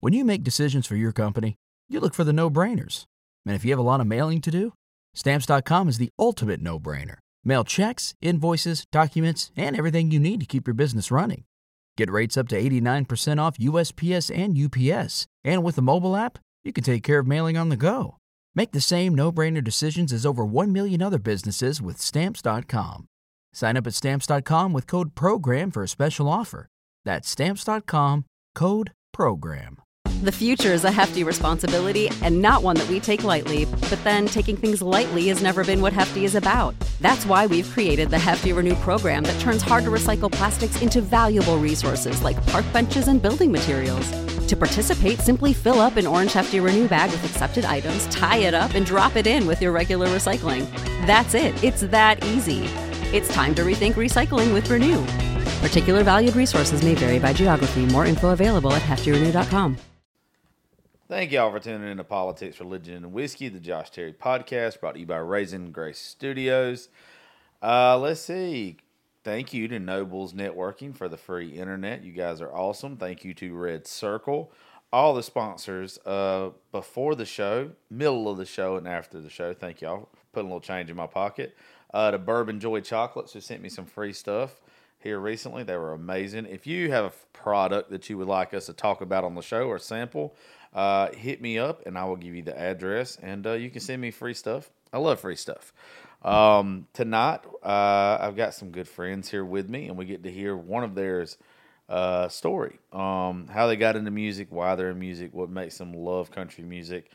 When you make decisions for your company, you look for the no-brainers. And if you have a lot of mailing to do, Stamps.com is the ultimate no-brainer. Mail checks, invoices, documents, and everything you need to keep your business running. Get rates up to 89% off USPS and UPS. And with the mobile app, you can take care of mailing on the go. Make the same no-brainer decisions as over 1 million other businesses with Stamps.com. Sign up at Stamps.com with code PROGRAM for a special offer. That's Stamps.com, code PROGRAM. The future is a hefty responsibility and not one that we take lightly. But then taking things lightly has never been what Hefty is about. That's why we've created the Hefty Renew program that turns hard-to-recycle plastics into valuable resources like park benches and building materials. To participate, simply fill up an orange Hefty Renew bag with accepted items, tie it up, and drop it in with your regular recycling. That's it. It's that easy. It's time to rethink recycling with Renew. Particular valued resources may vary by geography. More info available at heftyrenew.com. Thank y'all for tuning in to Politics, Religion, and Whiskey, the Josh Terry podcast, brought to you by Raisin Grace Studios. Let's see. Thank you to Nobles Networking for the free internet. You guys are awesome. Thank you to Red Circle. All the sponsors before the show, middle of the show, and after the show. Thank y'all for putting a little change in my pocket. To Bourbon Joy Chocolates, who sent me some free stuff here recently. They were amazing. If you have a product that you would like us to talk about on the show or sample, hit me up and I will give you the address, and you can send me free stuff. I love free stuff. Tonight, I've got some good friends here with me, and we get to hear one of theirs story. How they got into music, why they're in music, what makes them love country music.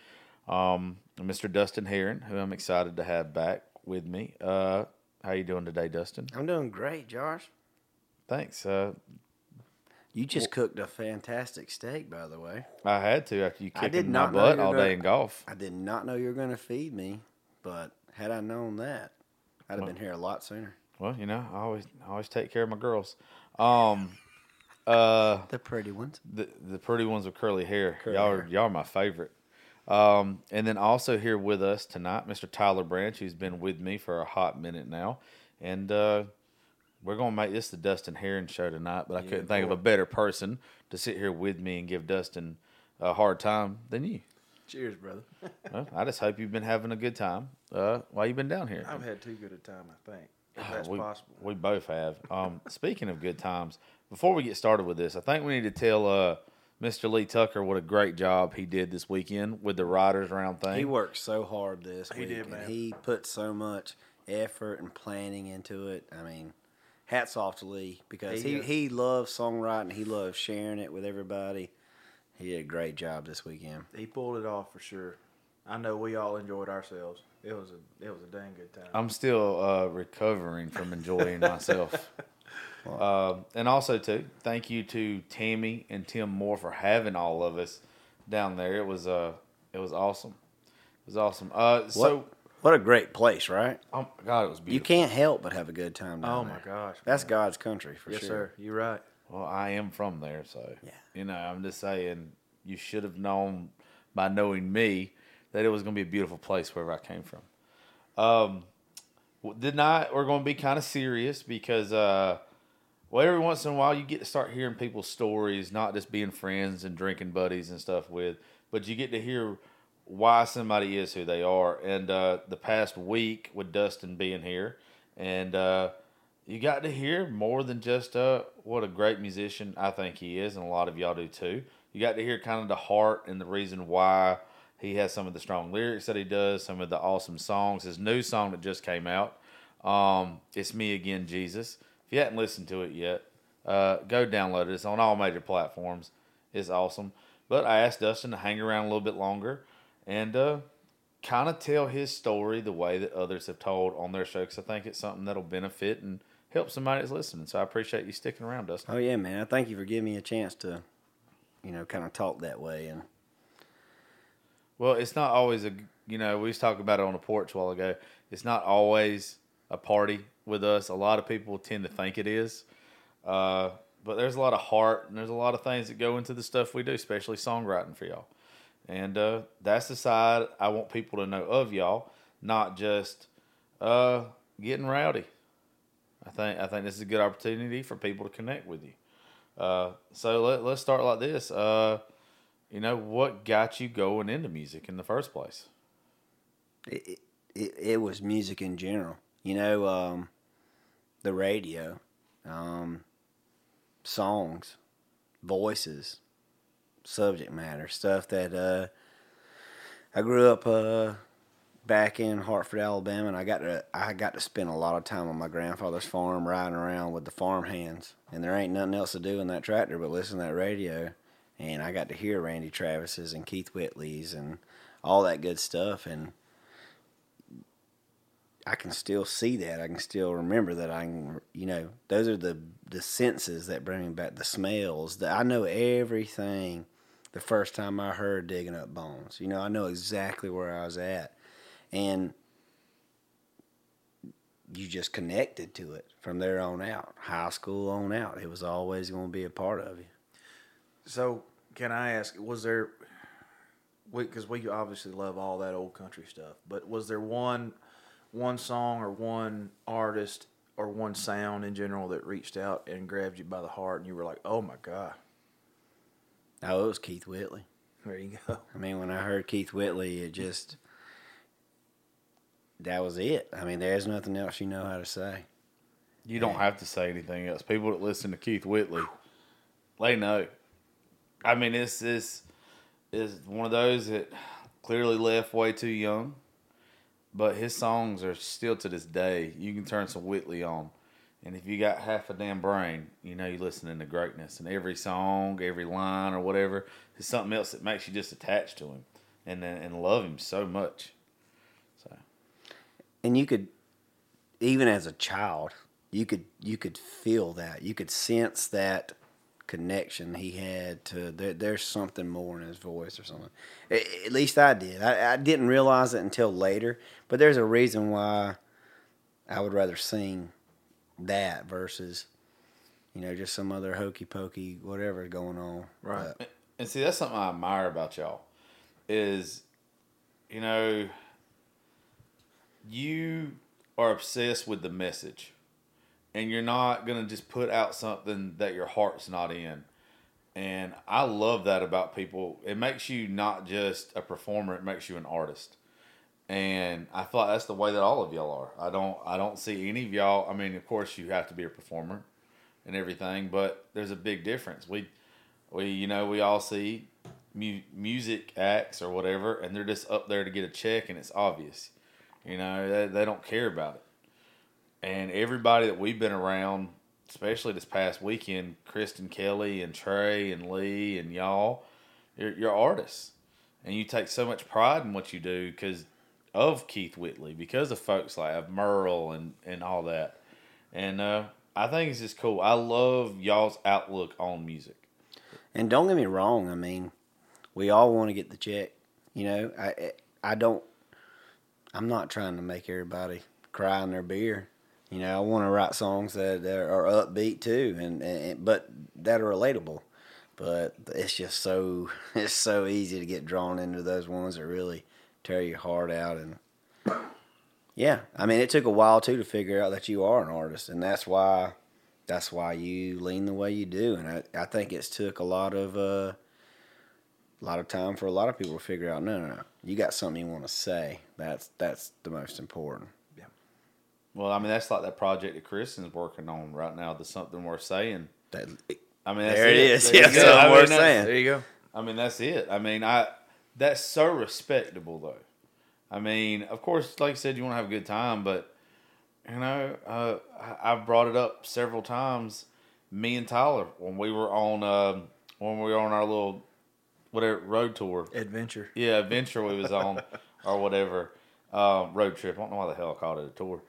Mr. Dustin Heron, who I'm excited to have back with me. How you doing today, Dustin? I'm doing great, Josh. Thanks. You just cooked a fantastic steak, by the way. I had to after you I kicked did in my not know butt you were all gonna- day in golf. I did not know you were going to feed me, but had I known that, I'd have been here a lot sooner. Well, you know, I always take care of my girls. The pretty ones. The pretty ones with curly hair. Curly y'all hair. are my favorite. And then also here with us tonight, Mr. Tyler Branch, who's been with me for a hot minute now. And we're going to make this the Dustin Heron show tonight, but I couldn't think of a better person to sit here with me and give Dustin a hard time than you. Cheers, brother. Well, I just hope you've been having a good time while you've been down here. I've had too good a time, I think. If that's possible. We both have. Speaking of good times, before we get started with this, I think we need to tell Mr. Lee Tucker what a great job he did this weekend with the Riders Round thing. He worked so hard this He week. did, and man. he put so much effort and planning into it. I mean, hats off to Lee because he loves songwriting. He loves sharing it with everybody. He did a great job this weekend. He pulled it off for sure. I know we all enjoyed ourselves. It was a dang good time. I'm still recovering from enjoying myself. And also, too, thank you to Tammy and Tim Moore for having all of us down there. It was awesome. It was awesome. What a great place, right? Oh my God, it was beautiful. You can't help but have a good time down Oh there. my gosh. That's man. God's country for Yes, sure. sir. You're right. Well, I am from there, so Yeah. you know, I'm just saying you should have known by knowing me that it was going to be a beautiful place wherever I came from. Tonight we're going to be kind of serious because, every once in a while you get to start hearing people's stories, not just being friends and drinking buddies and stuff with, but you get to hear why somebody is who they are. And the past week with Dustin being here, and you got to hear more than just what a great musician I think he is, and a lot of y'all do too. You got to hear kind of the heart and the reason why he has some of the strong lyrics that he does, some of the awesome songs. His new song that just came out, It's Me Again, Jesus. If you hadn't listened to it yet, go download it. It's on all major platforms. It's awesome. But I asked Dustin to hang around a little bit longer and kind of tell his story the way that others have told on their show, because I think it's something that'll benefit and help somebody that's listening. So I appreciate you sticking around, Dustin. Oh, yeah, man. Thank you for giving me a chance to, kind of talk that way. And Well, it's not always we was talking about it on the porch a while ago. It's not always a party with us. A lot of people tend to think it is. But there's a lot of heart and there's a lot of things that go into the stuff we do, especially songwriting for y'all. And that's the side I want people to know of y'all, not just getting rowdy. I think this is a good opportunity for people to connect with you. So let's start like this. what got you going into music in the first place? It was music in general. The radio, songs, voices, subject matter, stuff that I grew up back in Hartford, Alabama, and I got to spend a lot of time on my grandfather's farm riding around with the farm hands, and there ain't nothing else to do in that tractor but listen to that radio, and I got to hear Randy Travis's and Keith Whitley's and all that good stuff, and I can still see that. I can still remember that. Those are the senses that bring me back. The smells. I know everything. The first time I heard Digging Up Bones, I know exactly where I was at, and you just connected to it from there on out. High school on out, it was always going to be a part of you. So, can I ask? Was there? Because we obviously love all that old country stuff, but was there one song or one artist or one sound in general that reached out and grabbed you by the heart and you were like, oh my God? Oh, it was Keith Whitley. There you go. I mean, when I heard Keith Whitley, that was it. I mean, there's nothing else you know how to say. You don't have to say anything else. People that listen to Keith Whitley, they know. I mean, this is one of those that clearly left way too young. But his songs are still to this day. You can turn some Whitley on. And if you got half a damn brain, you're listening to greatness. And every song, every line or whatever is something else that makes you just attached to him and love him so much. So, and you could, even as a child, you could feel that. You could sense that connection he had to there's something more in his voice or something. At least I did. I didn't realize it until later, but there's a reason why I would rather sing that versus just some other hokey pokey whatever going on. Right. And see, that's something I admire about y'all is you are obsessed with the message. And you're not going to just put out something that your heart's not in. And I love that about people. It makes you not just a performer, it makes you an artist. And I thought that's the way that all of y'all are. I don't see any of y'all. I mean, of course you have to be a performer and everything, but there's a big difference. We all see music acts or whatever, and they're just up there to get a check, and it's obvious. They don't care about it. And everybody that we've been around, especially this past weekend, Kristen Kelly and Trey and Lee and y'all, you're artists. And you take so much pride in what you do because of Keith Whitley, because of folks like Merle and all that. And I think it's just cool. I love y'all's outlook on music. And don't get me wrong. I mean, we all want to get the check. I'm not trying to make everybody cry in their beer. I want to write songs that are upbeat too, but that are relatable. But it's just so easy to get drawn into those ones that really tear your heart out. And yeah, I mean, it took a while too to figure out that you are an artist, and that's why you lean the way you do. And I think it's took a lot of time for a lot of people to figure out. No, you got something you want to say. That's the most important. Well, I mean, that's like that project that Kristen's working on right now, the Something Worth Saying. That's there it is. Yeah, Something Worth Saying. There you go. I mean, that's it. I mean, that's so respectable, though. I mean, of course, like you said, you want to have a good time, but, I've brought it up several times. Me and Tyler, when we were on our little, whatever, road tour. Adventure. Yeah, adventure we was on, or whatever, road trip. I don't know why the hell I called it a tour.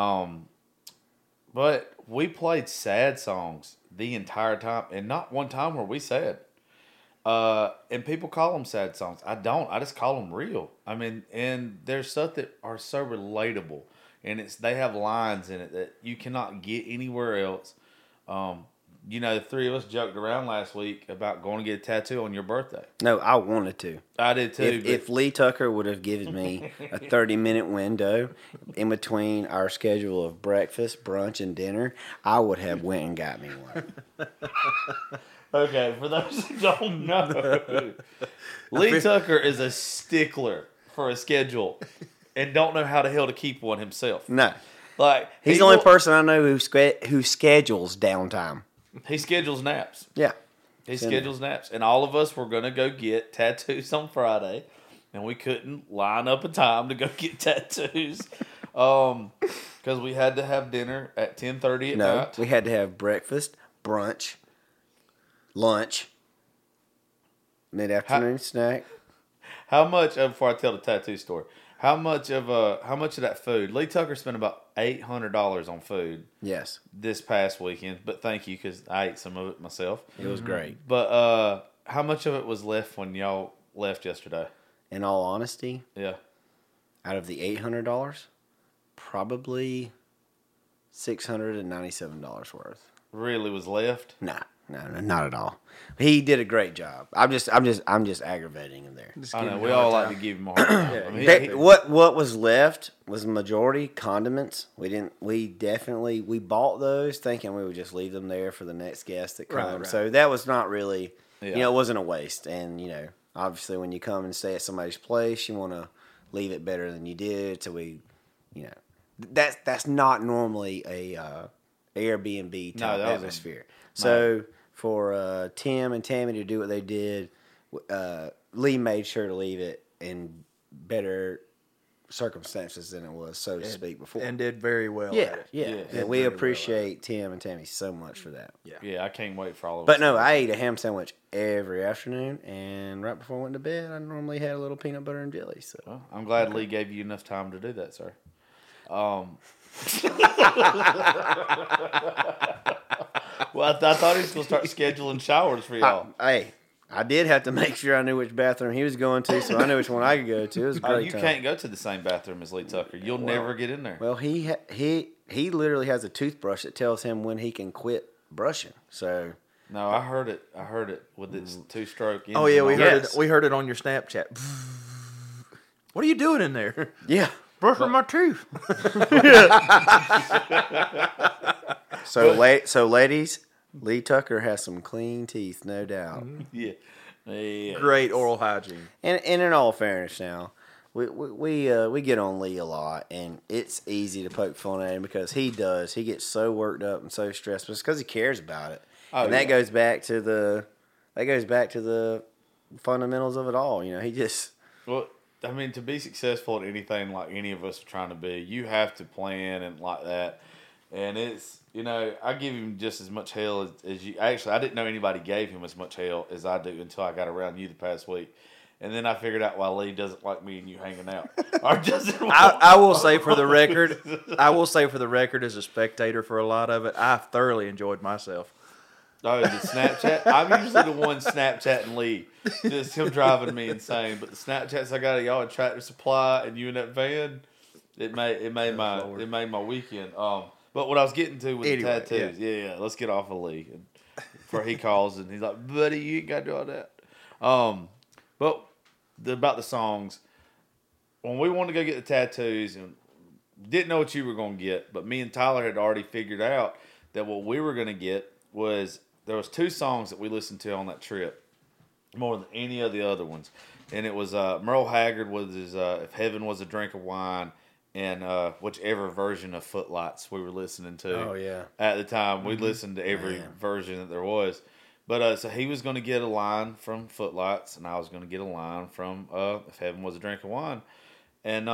But we played sad songs the entire time, and not one time were we sad. And people call them sad songs. I don't. I just call them real. I mean, and there's stuff that are so relatable, and they have lines in it that you cannot get anywhere else. The three of us joked around last week about going to get a tattoo on your birthday. No, I wanted to. I did too. If Lee Tucker would have given me a 30-minute window in between our schedule of breakfast, brunch, and dinner, I would have went and got me one. Okay, for those who don't know, Lee Tucker is a stickler for a schedule and don't know how the hell to keep one himself. No. Like He's the only person I know who schedules downtime. He schedules naps. Yeah. He schedules naps. And all of us were going to go get tattoos on Friday, and we couldn't line up a time to go get tattoos because we had to have dinner at 10:30 at night. We had to have breakfast, brunch, lunch, mid-afternoon snack. How much, before I tell the tattoo story, how much of that food? Lee Tucker spent about $800 on food. Yes. This past weekend, but thank you because I ate some of it myself. It was great. But how much of it was left when y'all left yesterday? In all honesty, Yeah. out of the $800, probably $697 worth. Really was left? Nah, no, not at all. He did a great job. I'm just aggravating him there. I know we all like to give him a hard time. I mean, What was left was majority condiments. We bought those thinking we would just leave them there for the next guest that comes. Right. So that was not really, Yeah. it wasn't a waste. And obviously when you come and stay at somebody's place, you want to leave it better than you did. So that's not normally a Airbnb type atmosphere. So for Tim and Tammy to do what they did, Lee made sure to leave it in better circumstances than it was, so to speak, before. And did very well Yeah, at it. yeah. Did And we very well appreciate Tim and Tammy so much for that. yeah, I can't wait for all of us. But no, I ate a ham sandwich every afternoon, and right before I went to bed, I normally had a little peanut butter and jelly. So Well, I'm glad Lee gave you enough time to do that, sir. Well, I thought he was going to start scheduling showers for y'all. I did have to make sure I knew which bathroom he was going to, so I knew which one I could go to. It was a great You time. can't go to the same bathroom as Lee Tucker. You'll never get in there. Well, he literally has a toothbrush that tells him when he can quit brushing. So No, I heard it. I heard it with its two-stroke. Oh yeah, we engine heard on it. We heard it on your Snapchat. What are you doing in there? yeah. Brushing my teeth. So ladies, Lee Tucker has some clean teeth, no doubt. Yeah. Yeah. Great oral hygiene. And in all fairness, now we get on Lee a lot, and it's easy to poke fun at him because he gets so worked up and so stressed, but it's because he cares about it, and that goes back to the fundamentals of it all. He just Well, I mean, to be successful at anything like any of us are trying to be, you have to plan and like that. And it's, I give him just as much hell as you. Actually, I didn't know anybody gave him as much hell as I do until I got around you the past week. And then I figured out why Lee doesn't like me and you hanging out. Or doesn't I will say for the record, as a spectator for a lot of it, I thoroughly enjoyed myself. Oh, the Snapchat? I'm usually the one Snapchatting Lee. Just him driving me insane. But the Snapchats I got of y'all at Tractor Supply and you in that van, it made my weekend. But what I was getting to with the tattoos, yeah, let's get off of Lee. And before he calls and he's like, buddy, you ain't got to do all that. But about the songs, when we wanted to go get the tattoos and didn't know what you were going to get, but me and Tyler had already figured out that what we were going to get was there was two songs that we listened to on that trip more than any of the other ones. And it was Merle Haggard was his If Heaven Was a Drink of Wine, and whichever version of Footlights we were listening to. Oh, yeah. At the time, we listened to every version that there was. But so he was going to get a line from Footlights, and I was going to get a line from If Heaven Was a Drink of Wine. And,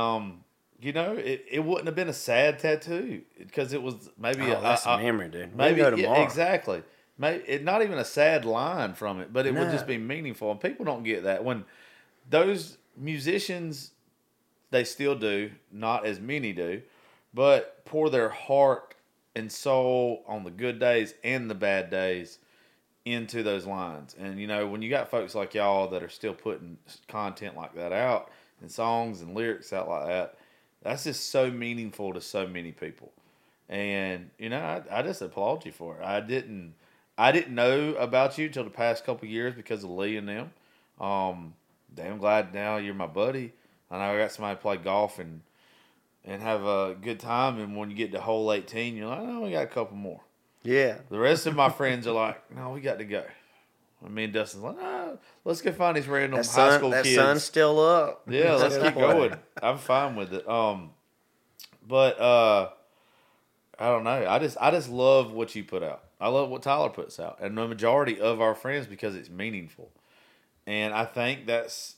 it wouldn't have been a sad tattoo because it was maybe that's a memory, dude. Maybe We'll go tomorrow. Exactly. Maybe not even a sad line from it, but it would just be meaningful. And people don't get that when those musicians, they still do, not as many do, but pour their heart and soul on the good days and the bad days into those lines. And when you got folks like y'all that are still putting content like that out and songs and lyrics out like that, that's just so meaningful to so many people. And I just applaud you for it. I didn't know about you till the past couple of years because of Lee and them. Damn glad now you're my buddy. I know I got somebody to play golf and have a good time. And when you get to hole 18, you're like, oh, we got a couple more. Yeah. The rest of my friends are like, no, we got to go. Me and Dustin's like, let's go find these random high school kids. That sun's still up. Yeah, let's keep going. I'm fine with it. But I don't know. I just love what you put out. I love what Tyler puts out, and the majority of our friends, because it's meaningful. And I think that's,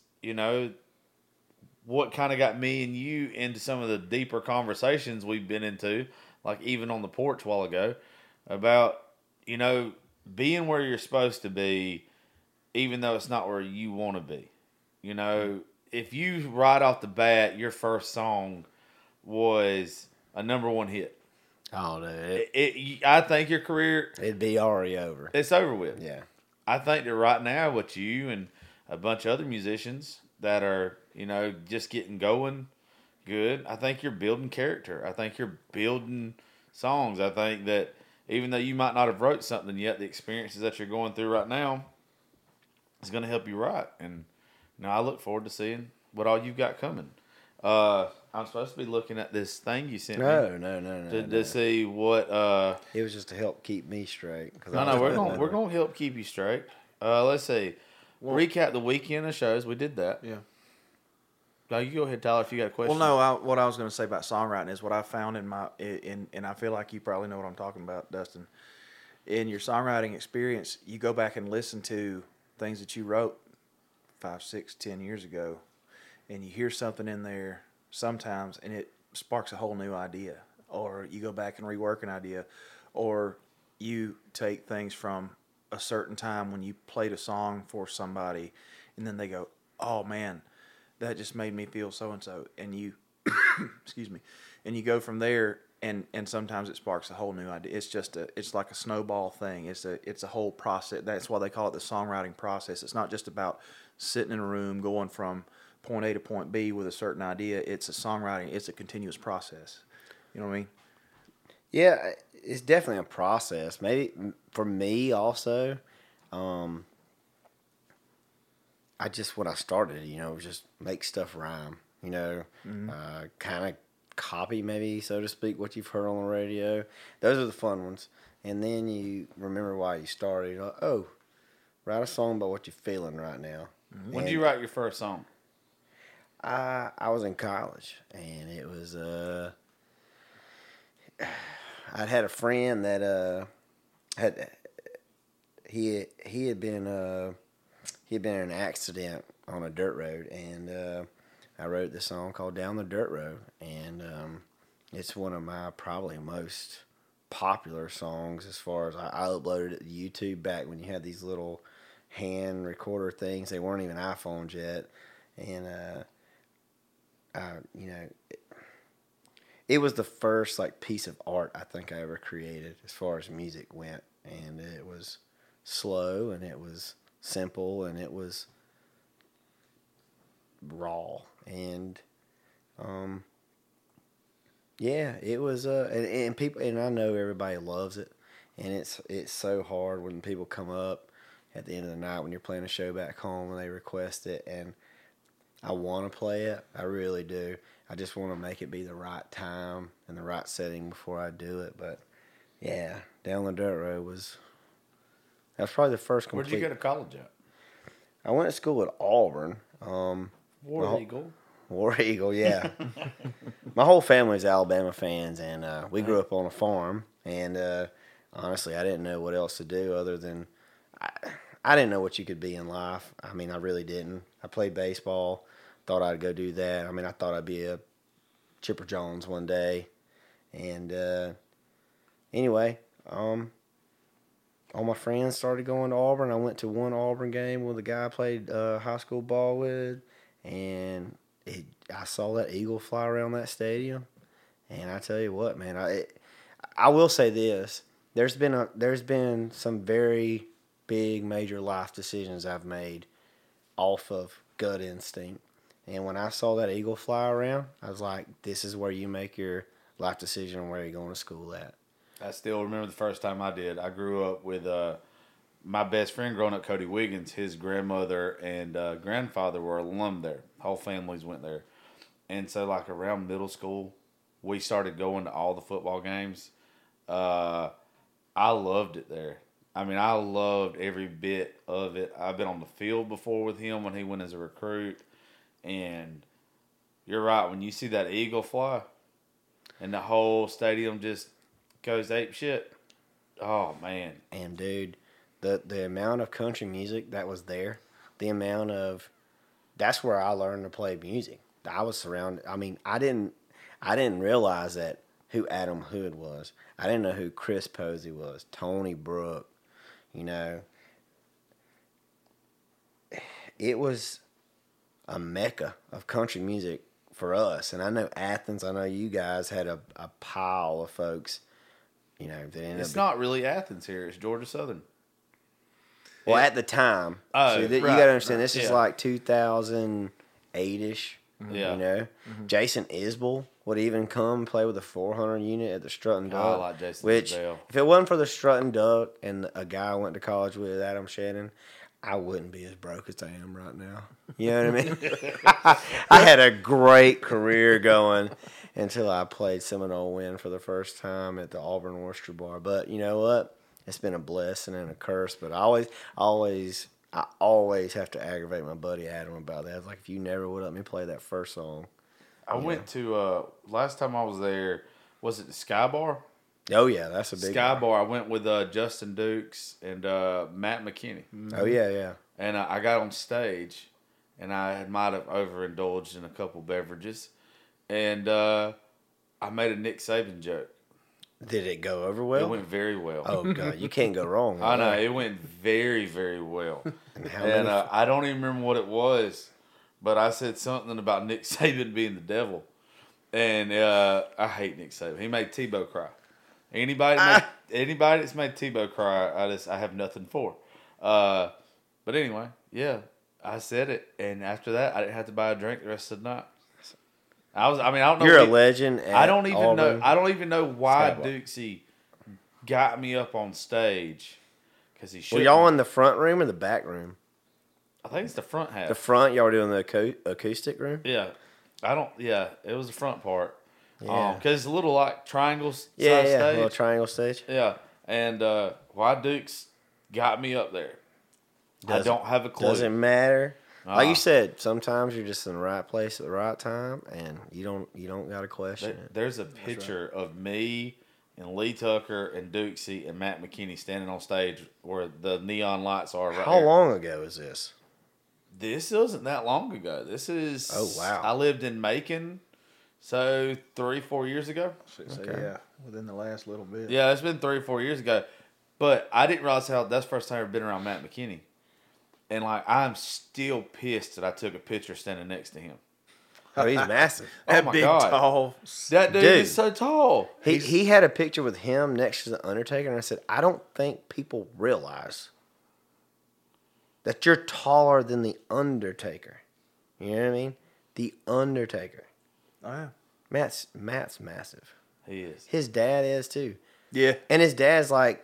what kind of got me and you into some of the deeper conversations we've been into, like even on the porch a while ago, about, being where you're supposed to be, even though it's not where you want to be. If you right off the bat, your first song was a #1 hit. Oh, dude. I think your career... It'd be already over. It's over with. Yeah. I think that right now with you and a bunch of other musicians that are, just getting going good, I think you're building character. I think you're building songs. I think that even though you might not have wrote something yet, the experiences that you're going through right now is going to help you write. And I look forward to seeing what all you've got coming. I'm supposed to be looking at this thing you sent me. No. To see what... it was just to help keep me straight. No, we're going to help keep you straight. Let's see. Recap the weekend of shows. We did that. Yeah. Now, you go ahead, Tyler, if you got a question. Well, no, what I was going to say about songwriting is what I found and I feel like you probably know what I'm talking about, Dustin. In your songwriting experience, you go back and listen to things that you wrote 5, 6, 10 years ago, and you hear something in there sometimes, and it sparks a whole new idea. Or you go back and rework an idea, or you take things from a certain time when you played a song for somebody, and then they go, "Oh man, that just made me feel so and so," and you, excuse me, and you go from there, and sometimes it sparks a whole new idea. It's like a snowball thing. It's a whole process. That's why they call it the songwriting process. It's not just about sitting in a room going from point A to point B with a certain idea. It's a songwriting. It's a continuous process. You know what I mean? Yeah, it's definitely a process. Maybe for me also, when I started, just make stuff rhyme, kind of copy maybe, so to speak, what you've heard on the radio. Those are the fun ones. And then you remember why you started. You're like, write a song about what you're feeling right now. When did you write your first song? I was in college, and it was I'd had a friend that he had been in an accident on a dirt road, and I wrote this song called "Down the Dirt Road," and it's one of my probably most popular songs as far as I uploaded it to YouTube back when you had these little hand recorder things. They weren't even iPhones yet, and it was the first piece of art I think I ever created as far as music went, and it was slow, and it was simple, and it was raw, and it was and people, and I know everybody loves it, and it's so hard when people come up at the end of the night when you're playing a show back home and they request it, and I want to play it. I really do. I just want to make it be the right time and the right setting before I do it. But yeah, Down the Dirt Road that's probably the first complete. Where'd you go to college at? I went to school at Auburn. War Eagle. War Eagle, yeah. My whole family's Alabama fans, and we grew up on a farm. And honestly, I didn't know what else to do other than I didn't know what you could be in life. I mean, I really didn't. I played baseball. Thought I'd go do that. I mean, I thought I'd be a Chipper Jones one day. And anyway, all my friends started going to Auburn. I went to one Auburn game with a guy I played high school ball with, and I saw that eagle fly around that stadium. And I tell you what, man, I will say this: there's been some very big major life decisions I've made off of gut instinct. And when I saw that eagle fly around, I was like, this is where you make your life decision on where you're going to school at. I still remember the first time I did. I grew up with my best friend growing up, Cody Wiggins. His grandmother and grandfather were alum there. Whole families went there. And so around middle school, we started going to all the football games. I loved it there. I mean, I loved every bit of it. I've been on the field before with him when he went as a recruit. And you're right. When you see that eagle fly and the whole stadium just goes ape shit. Oh, man. And, dude, the amount of country music that was there, the amount of – that's where I learned to play music. I was surrounded – I mean, I didn't realize that who Adam Hood was. I didn't know who Chris Posey was, Tony Brooke, you know. It was a mecca of country music for us. And I know Athens, I know you guys had a pile of folks, you know. That ended It's up not really Athens here. It's Georgia Southern. Well, at the time. Oh, you got to understand, this is like 2008-ish. Yeah. You know? Jason Isbell would even come play with a 400 unit at the Strut and Duck. I like Jason Which, Isbell. if it wasn't for the Strut and Duck and a guy I went to college with, Adam Shannon, I wouldn't be as broke as I am right now. You know what I mean? I had a great career going until I played Seminole Wind for the first time at the Auburn Oyster Bar. But you know what? It's been a blessing and a curse. But I always have to aggravate my buddy Adam about that. I was like, if you never would let me play that first song. I went to, last time I was there, was it the Sky Bar? Oh, yeah, that's a big Sky Bar. I went with Justin Dukes and Matt McKinney. Oh, yeah. And I got on stage, and I might have overindulged in a couple beverages. And I made a Nick Saban joke. Did it go over well? It went very well. Oh, God, you can't go wrong. I know. It went very, very well. And I don't even remember what it was, but I said something about Nick Saban being the devil. And I hate Nick Saban. He made Tebow cry. Anybody that's made Tebow cry, I have nothing for. But anyway, yeah, I said it, and after that, I didn't have to buy a drink the rest of the night. I don't know. You're a legend. I don't even Auburn. know. I don't even know why Skywalk. Dukesy got me up on stage because he should. Were y'all in the front room or the back room? I think it's the front half. The front, y'all were doing the acoustic room? Yeah, it was the front part. Yeah. Because it's a little like triangles. Yeah, stage. a little triangle stage. Yeah, and why Dukes got me up there? I don't have a clue. Doesn't matter. Like you said, sometimes you're just in the right place at the right time, and you don't got to question it. There's a picture of me and Lee Tucker and Dukesy and Matt McKinney standing on stage where the neon lights are right How here. long ago is this? This wasn't that long ago. This is... Oh, wow. I lived in Macon, so 3-4 years ago. So, yeah, within the last little bit. Yeah, it's been 3-4 years ago. But I didn't realize that's the first time I've ever been around Matt McKinney. And, I'm still pissed that I took a picture standing next to him. Oh, he's massive. Oh, my big, God. tall. That dude is so tall. He had a picture with him next to the Undertaker, and I said, I don't think people realize that you're taller than the Undertaker. You know what I mean? The Undertaker. Oh, yeah. Matt's massive. He is. His dad is too. Yeah. And his dad's like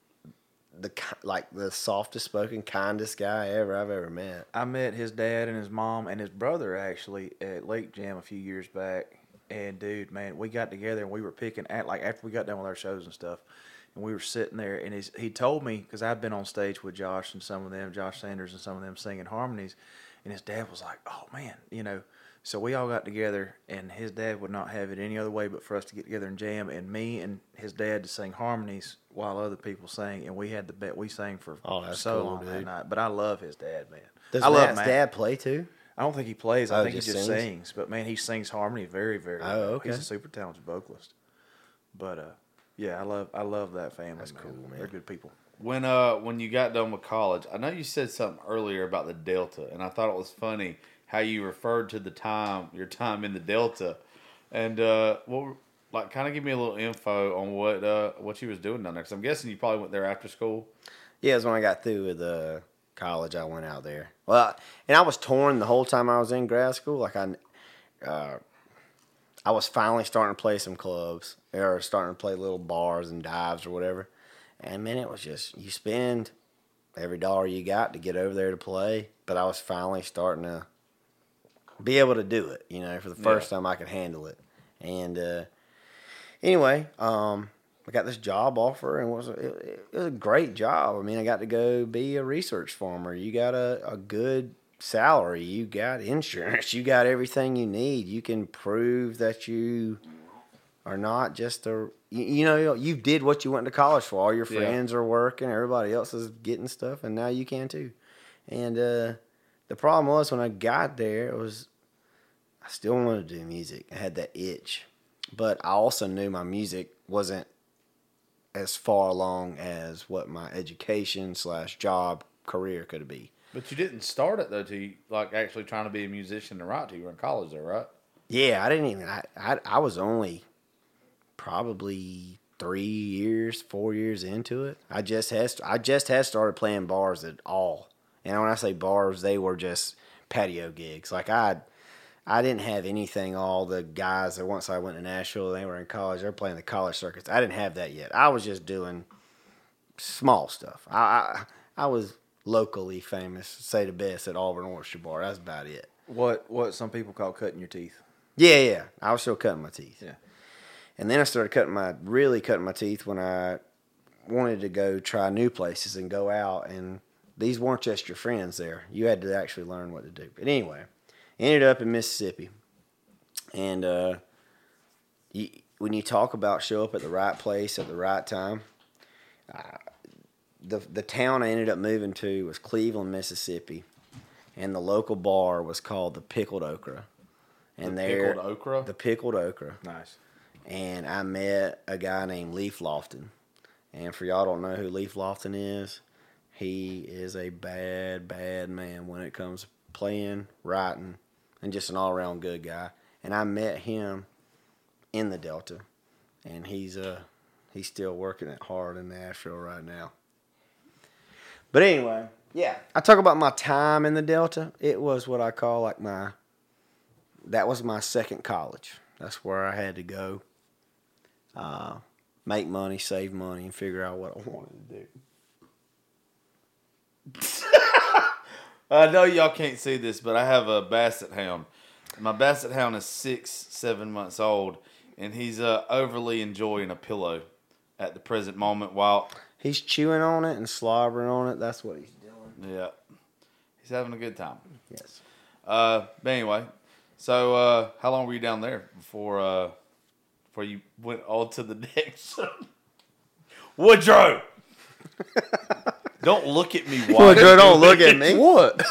the softest spoken, kindest guy I've ever met. I met his dad and his mom and his brother actually at Lake Jam a few years back. And dude, man, we got together and we were picking at after we got done with our shows and stuff. And we were sitting there, and he told me, because I've been on stage with Josh and some of them, Josh Sanders and some of them singing harmonies, and his dad was like, "Oh man, you know." So we all got together, and his dad would not have it any other way but for us to get together and jam, and me and his dad to sing harmonies while other people sang, and we had the bet we sang for that's so cool, long that dude. night. But I love his dad, man. Does I love Matt's Matt. dad play too? I don't think he plays. I Oh, think he just just sings? sings. But man, he sings harmony very, very well. Oh, okay. He's a super talented vocalist. But yeah, I love that family. That's cool, man. They're good people. When you got done with college, I know you said something earlier about the Delta, and I thought it was funny how you referred to your time in the Delta, and kind of give me a little info on what you was doing down there. Because I'm guessing you probably went there after school. Yeah, it was when I got through with college. I went out there. Well, and I was torn the whole time I was in grad school. Like I was finally starting to play some clubs or starting to play little bars and dives or whatever. And man, it was just you spend every dollar you got to get over there to play. But I was finally starting to be able to do it. You know, for the first time I could handle it. And anyway, got this job offer, and it was a great job. I mean, I got to go be a research farmer. You got a good salary. You got insurance. You got everything you need. You can prove that you are not just you did what you went to college for. All your friends are working. Everybody else is getting stuff, and now you can too. And the problem was when I got there, I still wanted to do music. I had that itch. But I also knew my music wasn't as far along as what my education / job career could be. But you didn't start it though to like actually trying to be a musician and write till you were in college though, right? Yeah, I didn't even. I was only probably 4 years into it. I just had started playing bars at all. And when I say bars, they were just patio gigs. Like I didn't have anything. All the guys that once I went to Nashville, they were in college. They were playing the college circuits. I didn't have that yet. I was just doing small stuff. I was locally famous, say the best, at Auburn Orchestra Bar. That's about it. What some people call cutting your teeth. Yeah. I was still cutting my teeth. Yeah. And then I started really cutting my teeth when I wanted to go try new places and go out. And these weren't just your friends there. You had to actually learn what to do. But anyway, ended up in Mississippi. And when you talk about show up at the right place at the right time, the town I ended up moving to was Cleveland, Mississippi. And the local bar was called the Pickled Okra. And Pickled Okra? The Pickled Okra. Nice. And I met a guy named Leif Lofton. And for y'all don't know who Leif Lofton is, he is a bad, bad man when it comes to playing, writing, and just an all-around good guy. And I met him in the Delta. And he's still working it hard in Nashville right now. But anyway, yeah. I talk about my time in the Delta. It was what I call that was my second college. That's where I had to go. Make money, save money, and figure out what I wanted to do. I know y'all can't see this, but I have a Basset Hound. My Basset Hound is 6-7 months old, and he's overly enjoying a pillow at the present moment while he's chewing on it and slobbering on it. That's what he's doing. Yeah, he's having a good time. Yes. But anyway, so how long were you down there before you went on to the next? Woodrow, don't look at me. Woodrow, don't look at me. What?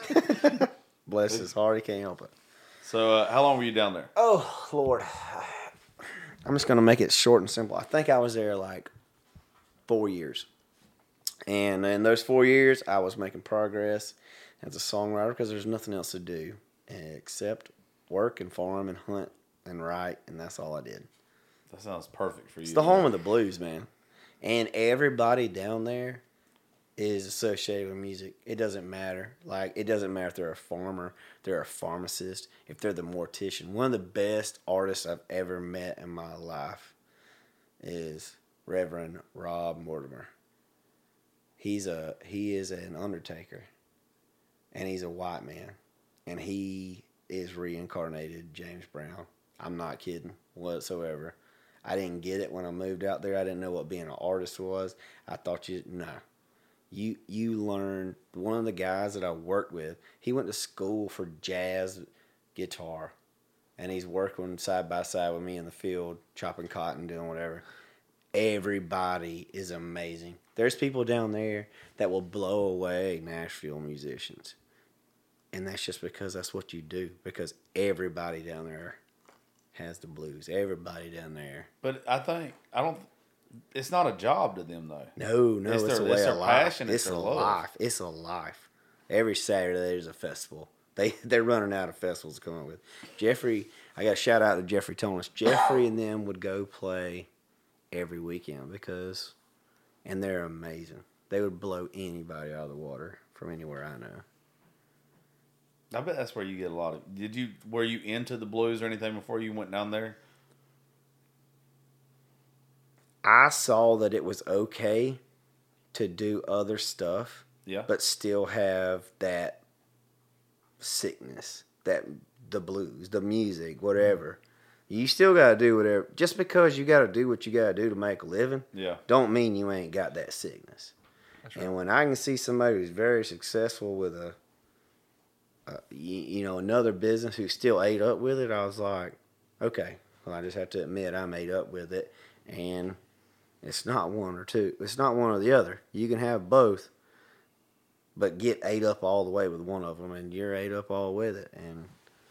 Bless his heart, he can't help it. So how long were you down there? Oh, Lord. I'm just going to make it short and simple. I think I was there like 4 years. And in those 4 years, I was making progress as a songwriter because there's nothing else to do except work and farm and hunt and write, and that's all I did. That sounds perfect for you. It's the home of the blues, man. And everybody down there is associated with music. It doesn't matter. Like, it doesn't matter if they're a farmer, they're a pharmacist, if they're the mortician. One of the best artists I've ever met in my life is Reverend Rob Mortimer. He is an undertaker, and he's a white man, and he is reincarnated James Brown. I'm not kidding whatsoever. I didn't get it when I moved out there. I didn't know what being an artist was. I thought you learn. One of the guys that I worked with, he went to school for jazz guitar, and he's working side by side with me in the field, chopping cotton, doing whatever. Everybody is amazing. There's people down there that will blow away Nashville musicians. And that's just because that's what you do. Because everybody down there has the blues. Everybody down there. But it's not a job to them though. No, it's a way of life. It's a life. It's a life. Every Saturday there's a festival. They're running out of festivals to come up with. Jeffrey, I got a shout out to Jeffrey Tonis. Jeffrey and them would go play every weekend and they're amazing. They would blow anybody out of the water from anywhere I know. I bet that's where you get a lot of. Were you into the blues or anything before you went down there? I saw that it was okay to do other stuff, but still have that sickness, that the blues, the music, whatever. You still got to do whatever. Just because you got to do what you got to do to make a living, don't mean you ain't got that sickness. That's right. And when I can see somebody who's very successful with another business who still ate up with it, I was like, okay, well, I just have to admit I'm ate up with it. And it's not one or two. It's not one or the other. You can have both, but get ate up all the way with one of them, and you're ate up all with it. And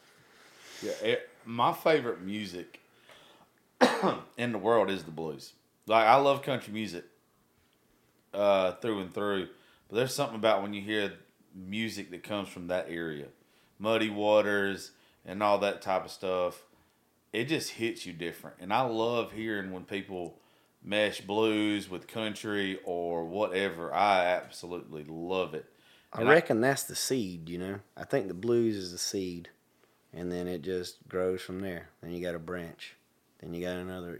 my favorite music in the world is the blues. Like, I love country music through and through, but there's something about when you hear music that comes from that area, Muddy Waters and all that type of stuff. It just hits you different. And I love hearing when people mesh blues with country or whatever. I absolutely love it. I reckon that's the seed, I think the blues is the seed, and then it just grows from there. Then you got a branch. Then you got another,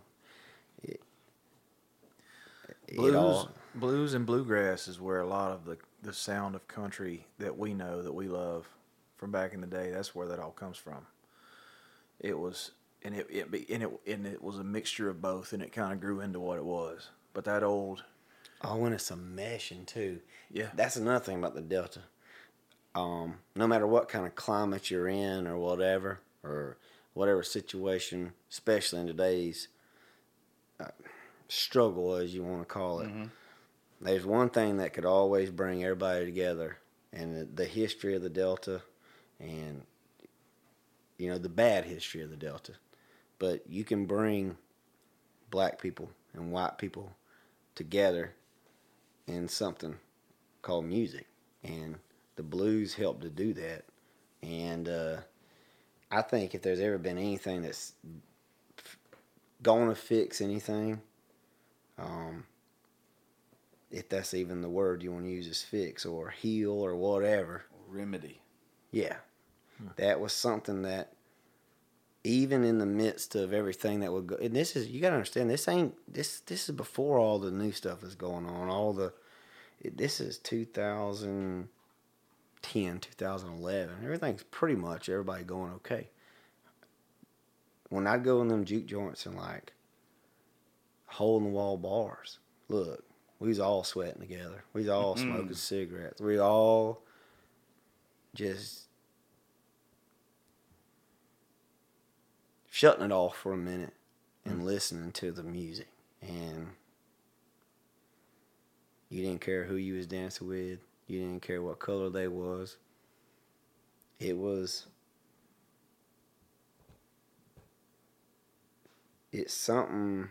Blues and bluegrass is where a lot of the sound of country that we know, that we love from back in the day, that's where that all comes from. It was, and it was a mixture of both, and it kind of grew into what it was. But that old... Oh, and it's a meshing, too. Yeah. That's another thing about the Delta. No matter what kind of climate you're in or whatever situation, especially in today's struggle, as you want to call it, there's one thing that could always bring everybody together, and the history of the Delta and, the bad history of the Delta. But you can bring black people and white people together in something called music, and the blues help to do that. And I think if there's ever been anything that's gonna fix anything, if that's even the word you want to use, is fix or heal or whatever, remedy. Yeah, that was something that even in the midst of everything that would go, and this is, you got to understand, this is before all the new stuff is going on. This is 2010, 2011. Everything's pretty much everybody going okay. When I'd go in them juke joints and like hole in the wall bars, look, we was all sweating together. We was all smoking cigarettes. We all just shutting it off for a minute and listening to the music. And you didn't care who you was dancing with. You didn't care what color they was. It's something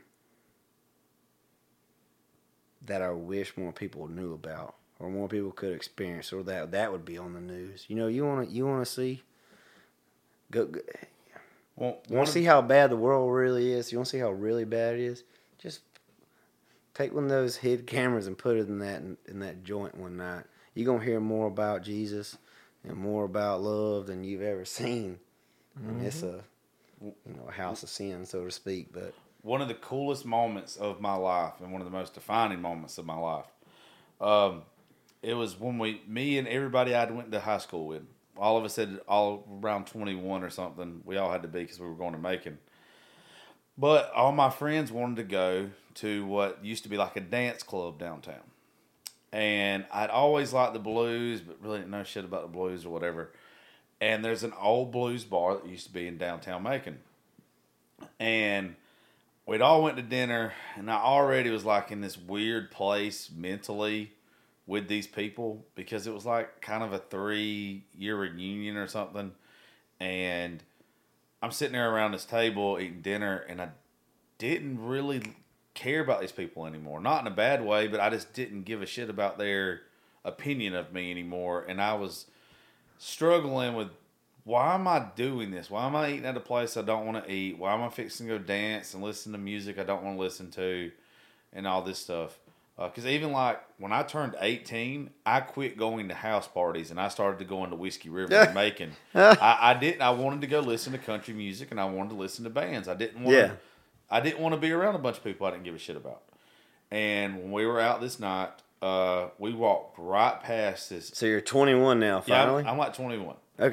that I wish more people knew about, or more people could experience, or that would be on the news. You want to see go. Want to see how bad the world really is? You want to see how really bad it is? Just take one of those hid cameras and put it in that joint one night. You're gonna hear more about Jesus and more about love than you've ever seen. And it's a house of sin, so to speak. But one of the coolest moments of my life, and one of the most defining moments of my life, it was when me and everybody I went to high school with. All of us had all around 21 or something. We all had to be because we were going to Macon. But all my friends wanted to go to what used to be like a dance club downtown. And I'd always liked the blues, but really didn't know shit about the blues or whatever. And there's an old blues bar that used to be in downtown Macon. And we'd all went to dinner, and I already was like in this weird place mentally with these people, because it was like kind of a 3-year reunion or something. And I'm sitting there around this table eating dinner, and I didn't really care about these people anymore. Not in a bad way, but I just didn't give a shit about their opinion of me anymore. And I was struggling with, why am I doing this? Why am I eating at a place I don't want to eat? Why am I fixing to go dance and listen to music I don't want to listen to, and all this stuff? Because even like when I turned 18, I quit going to house parties and I started to go into Whiskey River and Macon. I wanted to go listen to country music, and I wanted to listen to bands. I didn't want to be around a bunch of people I didn't give a shit about. And when we were out this night, we walked right past this. So you're 21 now, finally? Yeah, I'm like 21. Okay.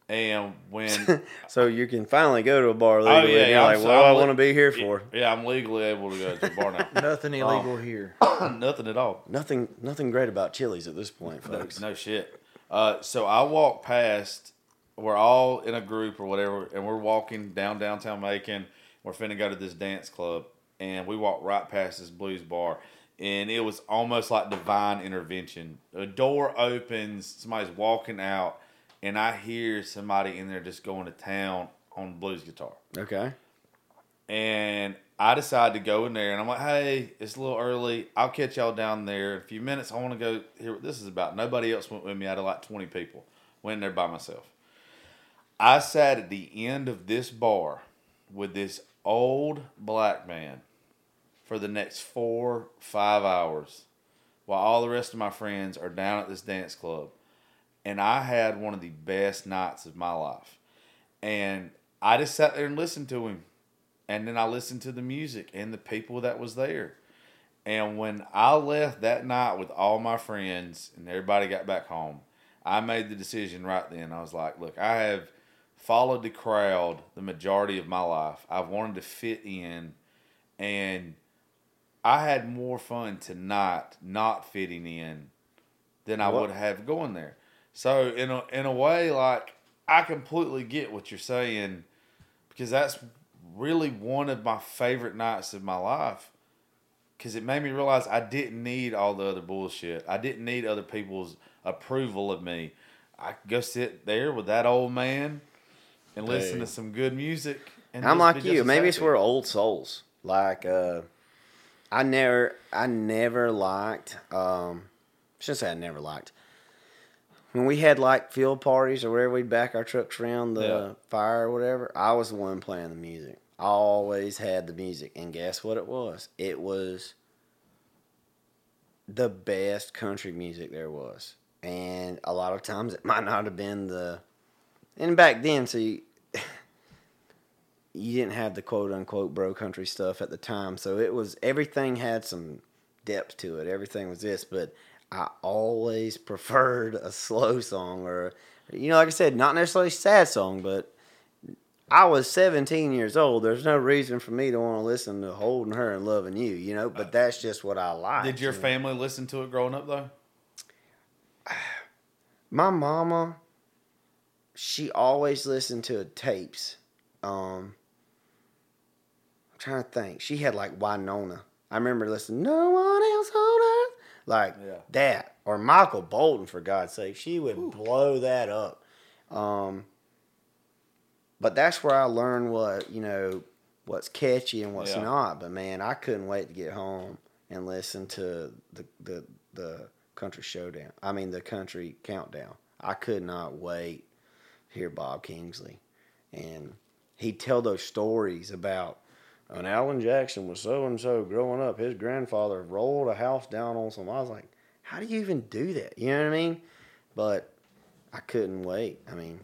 And when so you can finally go to a bar legally, and you're like, what do I want to be here for? Yeah, I'm legally able to go to a bar now. Nothing illegal here. Nothing at all. Nothing great about Chili's at this point, folks. No shit. So I walked past. We're all in a group or whatever, and we're walking downtown Macon. We're finna go to this dance club, and we walked right past this blues bar, and it was almost like divine intervention. A door opens, somebody's walking out, and I hear somebody in there just going to town on blues guitar. Okay. And I decided to go in there, and I'm like, hey, it's a little early. I'll catch y'all down there in a few minutes. I want to go hear what this is about. Nobody else went with me out of like 20 people. Went in there by myself. I sat at the end of this bar with this old black man for the next 4-5 hours while all the rest of my friends are down at this dance club. And I had one of the best nights of my life. And I just sat there and listened to him. And then I listened to the music and the people that was there. And when I left that night with all my friends and everybody got back home, I made the decision right then. I was like, look, I have followed the crowd the majority of my life. I've wanted to fit in. And I had more fun tonight not fitting in than I would have going there. So in a way, like, I completely get what you're saying, because that's really one of my favorite nights of my life, because it made me realize I didn't need all the other bullshit. I didn't need other people's approval of me. I could go sit there with that old man and listen to some good music. And I'm like you. Maybe it's we're old souls. Like, I never liked, I shouldn't say I never liked. When we had like field parties or wherever we'd back our trucks around the fire or whatever, I was the one playing the music. I always had the music. And guess what it was? It was the best country music there was. And a lot of times it might not have been and back then, so you didn't have the quote unquote bro country stuff at the time. So everything had some depth to it. Everything was this, but I always preferred a slow song or, like I said, not necessarily a sad song, but I was 17 years old. There's no reason for me to want to listen to Holding Her and Loving You, but that's just what I like. Did your family listen to it growing up, though? My mama, she always listened to tapes. I'm trying to think. She had like Winona. I remember listening, No One Else on Earth. Like that. Or Michael Bolton, for God's sake. She would blow that up. But that's where I learned what's catchy and what's not. But man, I couldn't wait to get home and listen to the country showdown. I mean the country countdown. I could not wait to hear Bob Kingsley. And he'd tell those stories about when Alan Jackson was so-and-so growing up, his grandfather rolled a house down on some. I was like, how do you even do that? You know what I mean? But I couldn't wait. I mean,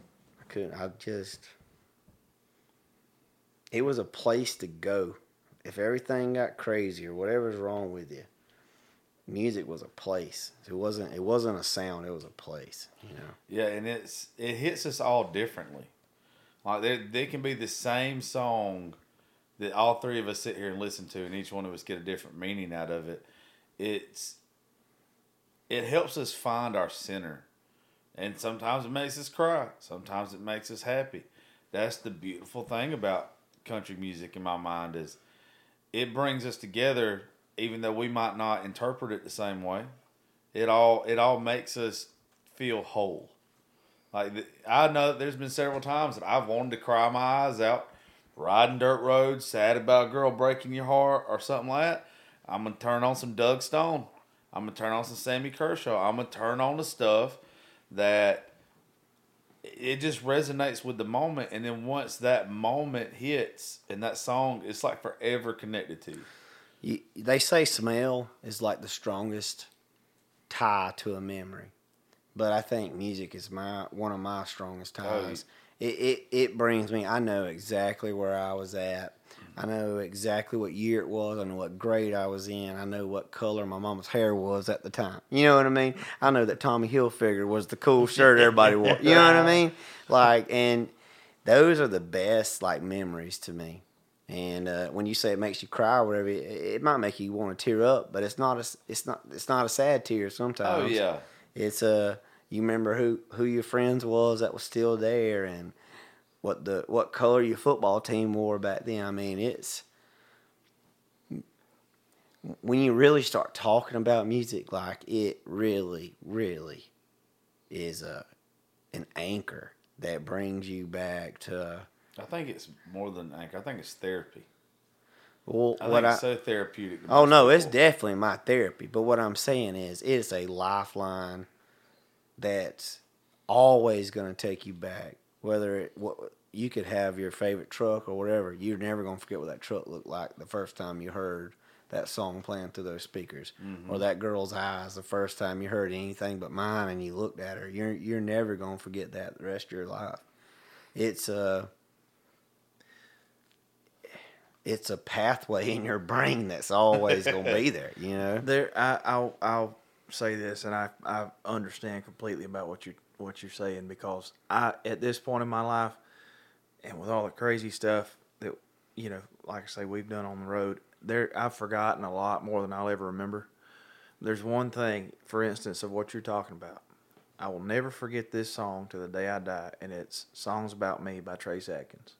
it was a place to go. If everything got crazy or whatever's wrong with you, music was a place. It wasn't a sound, it was a place, Yeah, and it hits us all differently. Like there can be the same song that all three of us sit here and listen to, and each one of us get a different meaning out of it. It helps us find our center. And sometimes it makes us cry. Sometimes it makes us happy. That's the beautiful thing about country music in my mind, is it brings us together, even though we might not interpret it the same way. It all makes us feel whole. I know that there's been several times that I've wanted to cry my eyes out, riding dirt roads, sad about a girl breaking your heart or something like that. I'm going to turn on some Doug Stone. I'm going to turn on some Sammy Kershaw. I'm going to turn on the stuff that it just resonates with the moment. And then once that moment hits and that song, it's like forever connected to you. They say smell is like the strongest tie to a memory. but I think music is one of my strongest ties. It brings me. I know exactly where I was at. I know exactly what year it was. I know what grade I was in. I know what color my mama's hair was at the time. You know what I mean? I know that Tommy Hilfiger was the cool shirt everybody wore. You know what I mean? Like, and those are the best like memories to me. And when you say it makes you cry or whatever, it might make you want to tear up, but it's not a sad tear sometimes. Oh yeah. It's you remember who your friends was that was still there, and what color your football team wore back then. I mean, it's when you really start talking about music, like it really, really is an anchor that brings you back to. I think it's more than anchor. I think it's therapy. Well, I think it's so therapeutic. Oh no, it's definitely my therapy. But what I'm saying is, it's a lifeline that's always going to take you back. Whether you could have your favorite truck or whatever, you're never going to forget what that truck looked like the first time you heard that song playing through those speakers, or that girl's eyes the first time you heard Anything But Mine and you looked at her. You're never going to forget that the rest of your life. It's a pathway in your brain that's always going to be there, you know? I'll say this, and I understand completely about what you're saying, because at this point in my life, and with all the crazy stuff that, you know, like I say, we've done on the road, I've forgotten a lot more than I'll ever remember. There's one thing, for instance, of what you're talking about. I will never forget this song to the day I die, and it's Songs About Me by Trace Adkins.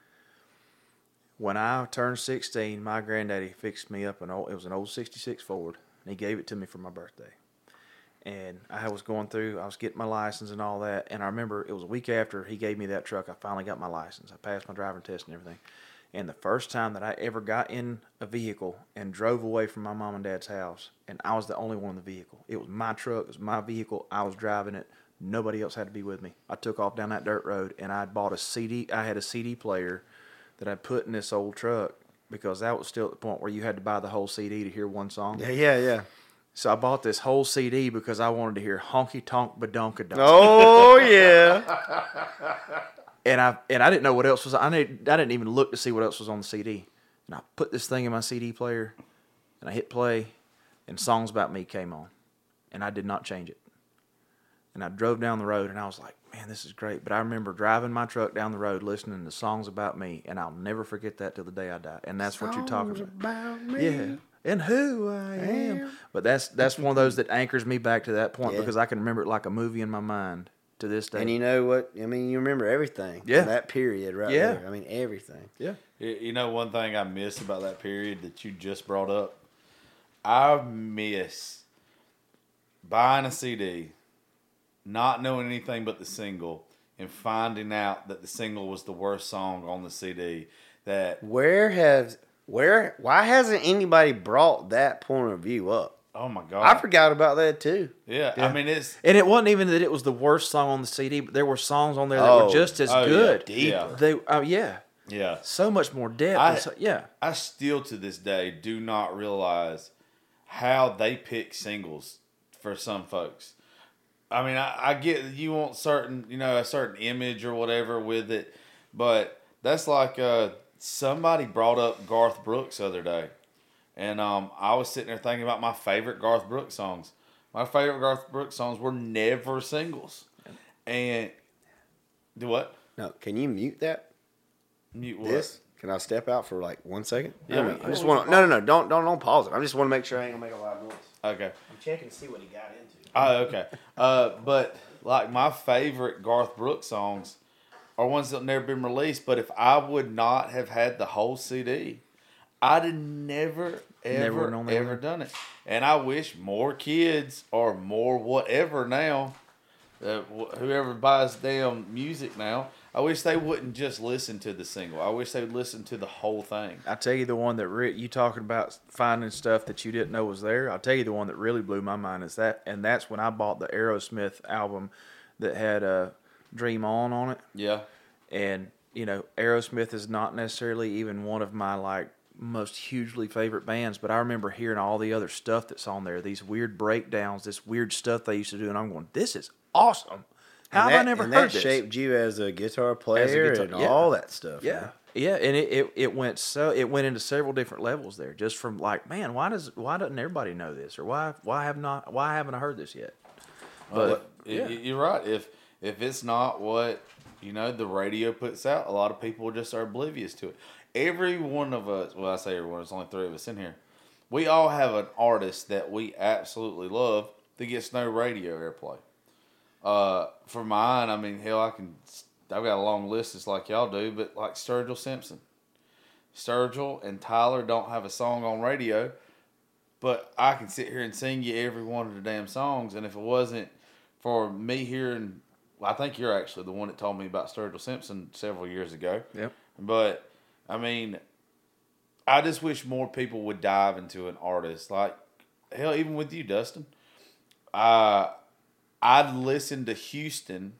When I turned 16, my granddaddy fixed me up it was an old 66 Ford, and he gave it to me for my birthday. And I was getting my license and all that, and I remember it was a week after he gave me that truck, I finally got my license. I passed my driving test and everything. And the first time that I ever got in a vehicle and drove away from my mom and dad's house, and I was the only one in the vehicle. It was my truck, it was my vehicle, I was driving it. Nobody else had to be with me. I took off down that dirt road, and I had a CD player that I put in this old truck, because that was still at the point where you had to buy the whole CD to hear one song. Yeah. So I bought this whole CD because I wanted to hear Honky Tonk Badonkadonk. Oh yeah. And I didn't know what else was. I didn't even look to see what else was on the CD. And I put this thing in my CD player, and I hit play, and Songs About Me came on, and I did not change it. And I drove down the road, and I was like, man, this is great. But I remember driving my truck down the road listening to Songs About Me, and I'll never forget that till the day I die. And that's what you're talking about. Me. Yeah. And who I am. But that's one of those that anchors me back to that point, because I can remember it like a movie in my mind to this day. And you know what? I mean, you remember everything. Yeah. From that period right there. I mean, everything. Yeah. You know, one thing I miss about that period that you just brought up? I miss buying a CD, not knowing anything but the single, and finding out that the single was the worst song on the CD. Why hasn't anybody brought that point of view up? Oh my God. I forgot about that too. Yeah. I mean, and it wasn't even that it was the worst song on the CD, but there were songs on there that were just as good. Yeah. Deeper. Yeah. So much more depth. I still to this day do not realize how they pick singles for some folks. I mean, I get you want a certain image or whatever with it, but that's like somebody brought up Garth Brooks the other day, and I was sitting there thinking about my favorite Garth Brooks songs. My favorite Garth Brooks songs were never singles. And do what? No, can you mute that? Mute what? This? Can I step out for like 1 second? Yeah. I just want to. No. Don't pause it. I just want to make sure I ain't gonna make a loud noise. Okay. I'm checking to see what he got into. Oh, okay. But like my favorite Garth Brooks songs are ones that have never been released. But if I would not have had the whole CD, I'd have never done it. And I wish more kids or more whatever now, whoever buys damn music now, I wish they wouldn't just listen to the single. I wish they would listen to the whole thing. I tell you the one that you talking about finding stuff that you didn't know was there. I'll tell you the one that really blew my mind is that, and that's when I bought the Aerosmith album that had Dream On it. Yeah. And Aerosmith is not necessarily even one of my most hugely favorite bands, but I remember hearing all the other stuff that's on there, these weird breakdowns, this weird stuff they used to do, and I'm going, this is awesome. How have I never heard this? That shaped you as a guitar player and all that stuff. Yeah. Man. Yeah, and it went into several different levels there, just from like, man, why doesn't everybody know this, or why haven't I heard this yet? But you're right. If it's not what the radio puts out, a lot of people just are oblivious to it. Every one of us, well, I say everyone, there's only 3 of us in here. We all have an artist that we absolutely love that gets no radio airplay. For mine, I mean, hell, I've got a long list just like y'all do, but like Sturgill Simpson. Sturgill and Tyler don't have a song on radio, but I can sit here and sing you every one of the damn songs, and if it wasn't for me hearing, well, I think you're actually the one that told me about Sturgill Simpson several years ago. Yep. But, I mean, I just wish more people would dive into an artist. Like, hell, even with you, Dustin. I'd listen to Houston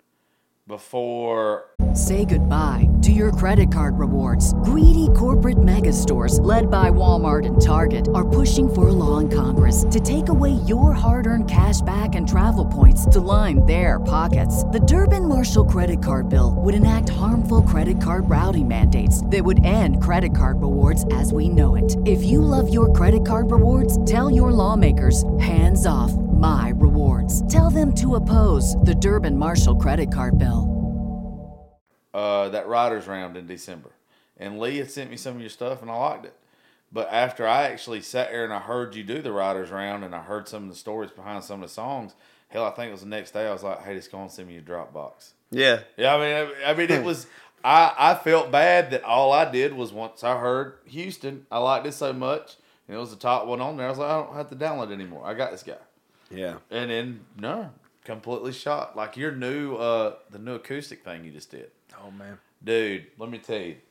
before. Say goodbye to your credit card rewards. Greedy corporate mega stores, led by Walmart and Target, are pushing for a law in Congress to take away your hard-earned cash back and travel points to line their pockets. The Durbin-Marshall credit card bill would enact harmful credit card routing mandates that would end credit card rewards as we know it. If you love your credit card rewards, tell your lawmakers, hands off my rewards. Tell them to oppose the Durbin-Marshall credit card bill. That Writers Round in December. And Lee had sent me some of your stuff, and I liked it. But after I actually sat there and I heard you do the Writers Round, and I heard some of the stories behind some of the songs, hell, I think it was the next day, I was like, hey, just go and send me your Dropbox. Yeah. Yeah, I mean, it was, I felt bad that all I did was once I heard Houston, I liked it so much, and it was the top one on there, I was like, I don't have to download it anymore. I got this guy. Yeah. And then, no, completely shot. Like your new, the new acoustic thing you just did. Oh, man. Dude, let me tell you.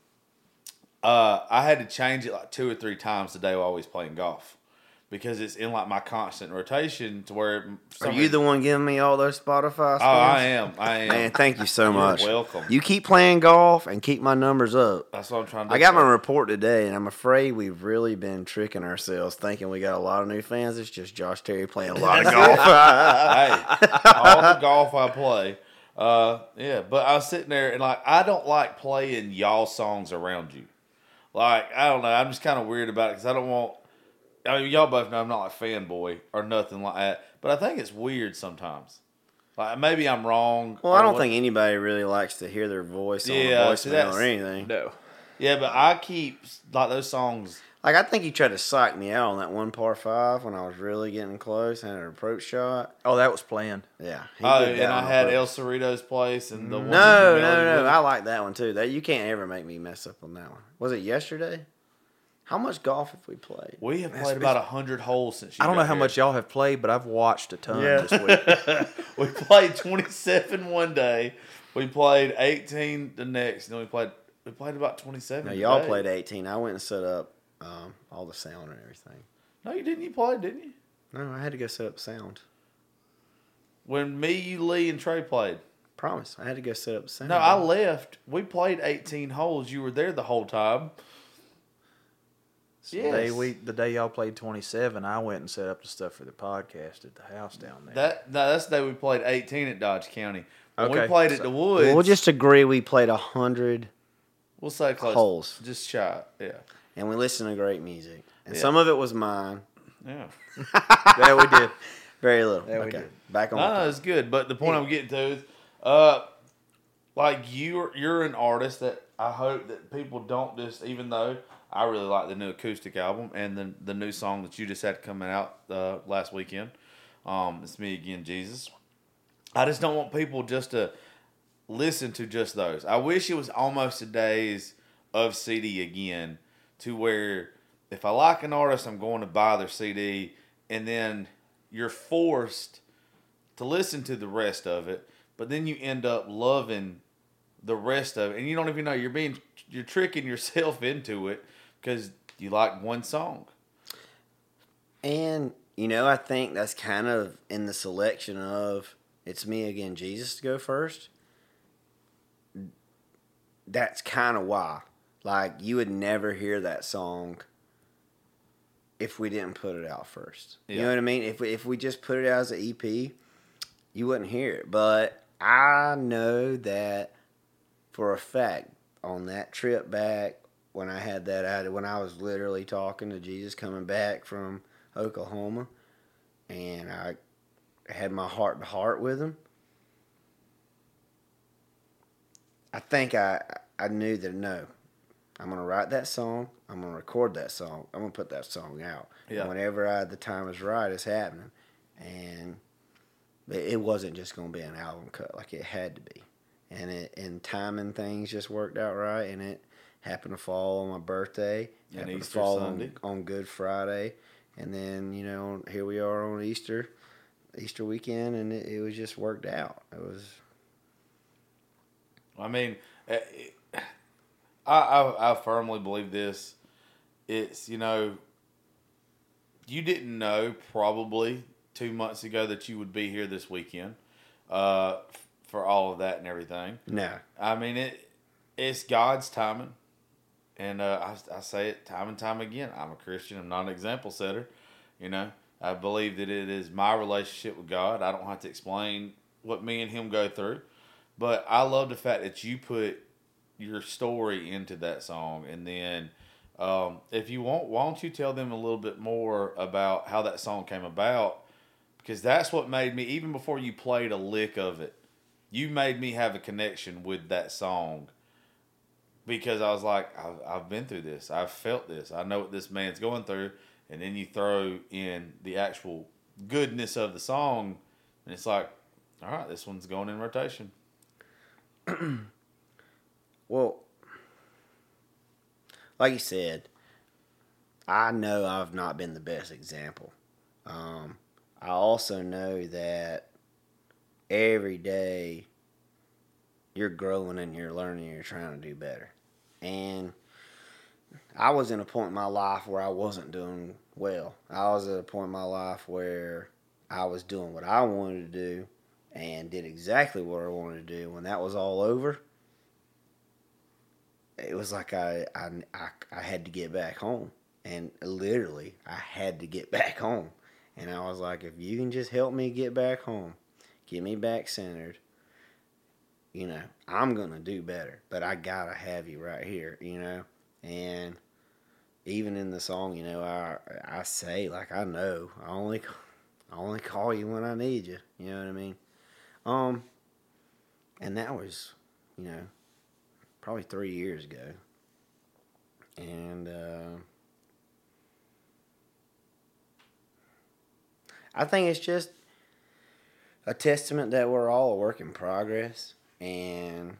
I had to change it like 2 or 3 times a day while I was playing golf. Because it's in like my constant rotation to where... Are you the one giving me all those Spotify songs? Oh, I am. Man, thank you so much. You're welcome. You keep playing golf and keep my numbers up. That's what I'm trying to do. I got my report today, and I'm afraid we've really been tricking ourselves thinking we got a lot of new fans. It's just Josh Terry playing a lot of golf. Hey, all the golf I play. Yeah, but I was sitting there, and like, I don't like playing y'all songs around you. Like, I don't know. I'm just kind of weird about it because I don't want... I mean, y'all both know I'm not like fanboy or nothing like that, but I think it's weird sometimes. Like, maybe I'm wrong. Well, I don't think anybody really likes to hear their voice on a voicemail or anything. No. Yeah, but I keep, like, those songs. Like, I think you tried to psych me out on that one par 5 when I was really getting close and an approach shot. Oh, that was planned. Yeah. Oh, and I had El Cerrito's place and the one. No. I like that one, too. That you can't ever make me mess up on that one. Was it yesterday? How much golf have we played? We have played about 100 holes since you I don't know got how here. much y'all have played, but I've watched a ton this week. We played 27 one day. We played 18 the next. And then we played about 27 No, today. y'all played 18. I went and set up all the sound and everything. No, you didn't. You played, didn't you? No, I had to go set up sound. When me, you, Lee, and Trey played. Promise. I had to go set up sound. No, I left. We played 18 holes. You were there the whole time. So the day y'all played 27, I went and set up the stuff for the podcast at the house down there. That's the day we played 18 at Dodge County. When we Okay. played at the Woods, We'll just agree we played 100 we'll say close holes. just shy. Yeah, and we listened to great music. And some of it was mine. yeah. Yeah, we did. Very little. Yeah, we okay. did. Back on No, the it's good. But the point I'm getting to is, like you're an artist that I hope that people don't just. Even though I really like the new acoustic album and the new song that you just had coming out last weekend. It's Me Again, Jesus. I just don't want people just to listen to just those. I wish it was almost the days of CD again, to where if I like an artist, I'm going to buy their CD, and then you're forced to listen to the rest of it, but then you end up loving the rest of it, and you don't even know you're tricking yourself into it because you like one song. And, I think that's kind of in the selection of It's Me Again, Jesus to go first. That's kind of why. Like, you would never hear that song if we didn't put it out first. You know what I mean? If we just put it out as an EP, You wouldn't hear it. But I know that for a fact on that trip back when I had when I was literally talking to Jesus coming back from Oklahoma, and I had my heart to heart with him, I think I knew that no, I'm going to write that song, I'm going to record that song, I'm going to put that song out. Yeah. And whenever the time is right, it's happening. And it wasn't just going to be an album cut like it had to be. And timing things just worked out right, and it happened to fall on my birthday. And happened Easter to fall Sunday. on Good Friday. And then, here we are on Easter weekend, and it was just worked out. It was... I mean, I firmly believe this. It's, you didn't know probably 2 months ago that you would be here this weekend for all of that and everything. No. I mean, it's God's timing. And I say it time and time again. I'm a Christian. I'm not an example setter. I believe that it is my relationship with God. I don't have to explain what me and him go through. But I love the fact that you put your story into that song. And then if you want, why don't you tell them a little bit more about how that song came about? Because that's what made me, even before you played a lick of it, you made me have a connection with that song. Because I was like, I've been through this. I've felt this. I know what this man's going through. And then you throw in the actual goodness of the song. And it's like, all right, this one's going in rotation. Well, like you said, I know I've not been the best example. I also know that every day you're growing and you're learning and you're trying to do better. And I was in a point in my life where I wasn't doing well. I was at a point in my life where I was doing what I wanted to do and did exactly what I wanted to do. When that was all over, it was like I had to get back home. And literally, I had to get back home. And I was like, if you can just help me get back home, get me back centered, I'm going to do better. But I got to have you right here, And even in the song, I say, like, I know, I only call you when I need you. You know what I mean? And that was, probably 3 years ago. And I think it's just a testament that we're all a work in progress. And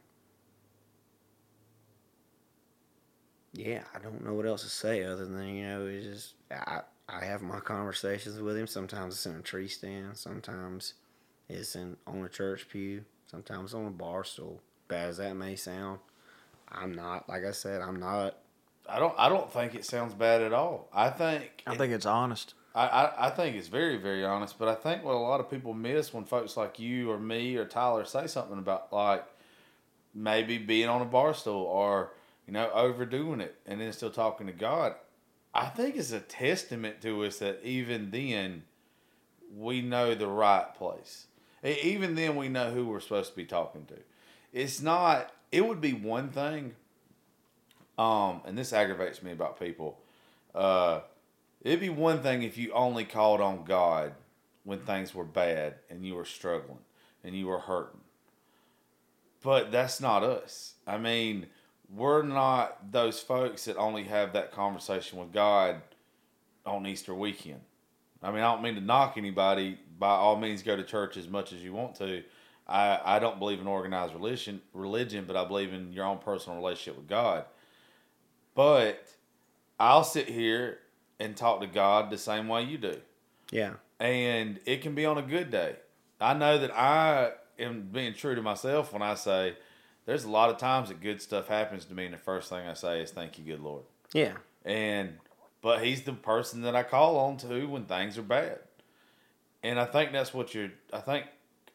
yeah, I don't know what else to say other than, it's just, I have my conversations with him. Sometimes it's in a tree stand. Sometimes it's on a church pew. Sometimes on a bar stool. Bad as that may sound, I'm not, like I said, I'm not. I don't think it sounds bad at all. I think it's honest. I think it's very, very honest. But I think what a lot of people miss when folks like you or me or Tyler say something about, like, maybe being on a bar stool or, overdoing it and then still talking to God, I think it's a testament to us that even then we know the right place. Even then we know who we're supposed to be talking to. It would be one thing, and this aggravates me about people, it'd be one thing if you only called on God when things were bad and you were struggling and you were hurting. But that's not us. I mean, we're not those folks that only have that conversation with God on Easter weekend. I mean, I don't mean to knock anybody. By all means, go to church as much as you want to. I don't believe in organized religion, but I believe in your own personal relationship with God. But I'll sit here and talk to God the same way you do. Yeah. And it can be on a good day. I know that I am being true to myself when I say there's a lot of times that good stuff happens to me and the first thing I say is thank you, good Lord. Yeah. But he's the person that I call on to when things are bad. And I think that's what I think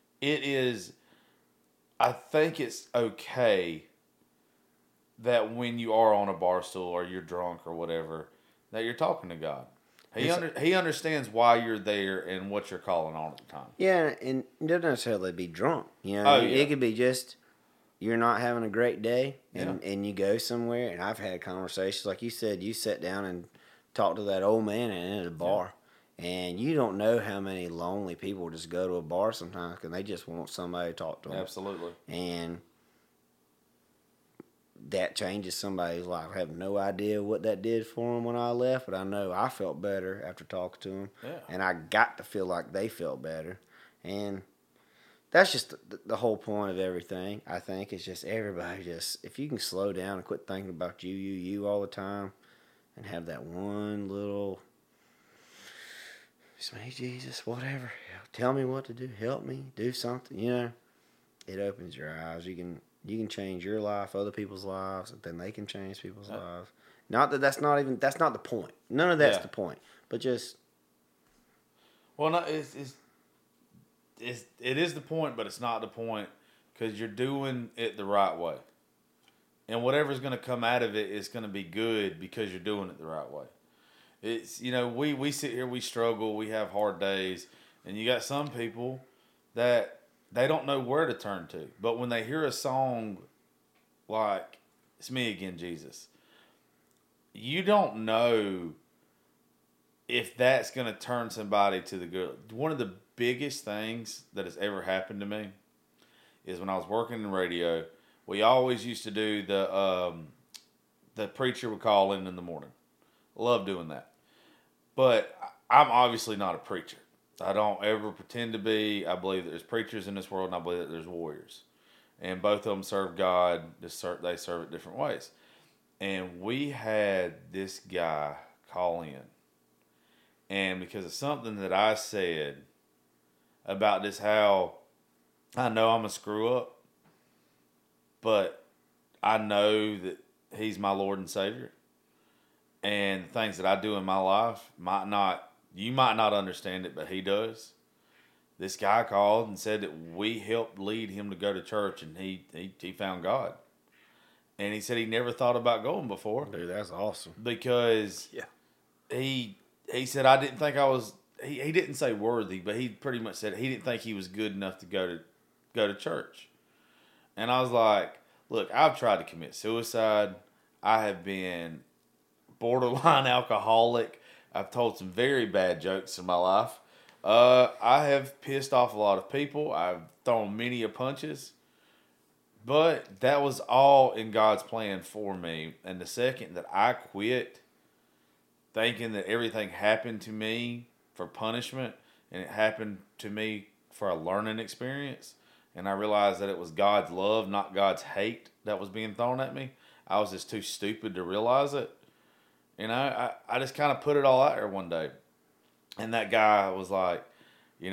it's okay that when you are on a bar stool or you're drunk or whatever, that you're talking to God. He understands why you're there and what you're calling on at the time. Yeah, and it doesn't necessarily be drunk. You know, Oh, yeah. it could be just you're not having a great day, and you go somewhere. And I've had conversations like you said. You sat down and talked to that old man at a bar, and you don't know how many lonely people just go to a bar sometimes because they just want somebody to talk to them. Absolutely. And that changes somebody's life. I have no idea what that did for them when I left, but I know I felt better after talking to them. Yeah. And I got to feel like they felt better. And that's just the whole point of everything, I think. It's just everybody just, if you can slow down and quit thinking about you all the time and have that one little, it's me, Jesus, whatever. Tell me what to do. Help me. Do something. You know, it opens your eyes. You can change your life, other people's lives, and then they can change people's lives. Not that that's not the point. None of that's the point. But just Well, no, it is the point, but it's not the point because you're doing it the right way, and whatever's going to come out of it is going to be good because you're doing it the right way. It's we sit here, we struggle, we have hard days, and you got some people that they don't know where to turn to. But when they hear a song like "It's Me Again, Jesus," you don't know if that's going to turn somebody to the good. One of the biggest things that has ever happened to me is when I was working in radio, we always used to do the preacher would call in the morning. Love doing that. But I'm obviously not a preacher. I don't ever pretend to be. I believe that there's preachers in this world, and I believe that there's warriors. And both of them serve God. They serve it different ways. And we had this guy call in. And because of something that I said about this, how I know I'm a screw up, but I know that he's my Lord and Savior. And the things that I do in my life you might not understand it, but he does. This guy called and said that we helped lead him to go to church, and he found God. And he said he never thought about going before. Dude, that's awesome. Because he said, I didn't think I was, he didn't say worthy, but he pretty much said he didn't think he was good enough to go to church. And I was like, look, I've tried to commit suicide. I have been borderline alcoholic. I've told some very bad jokes in my life. I have pissed off a lot of people. I've thrown many punches. But that was all in God's plan for me. And the second that I quit thinking that everything happened to me for punishment and it happened to me for a learning experience, and I realized that it was God's love, not God's hate that was being thrown at me, I was just too stupid to realize it. I just kind of put it all out there one day. And that guy was like, you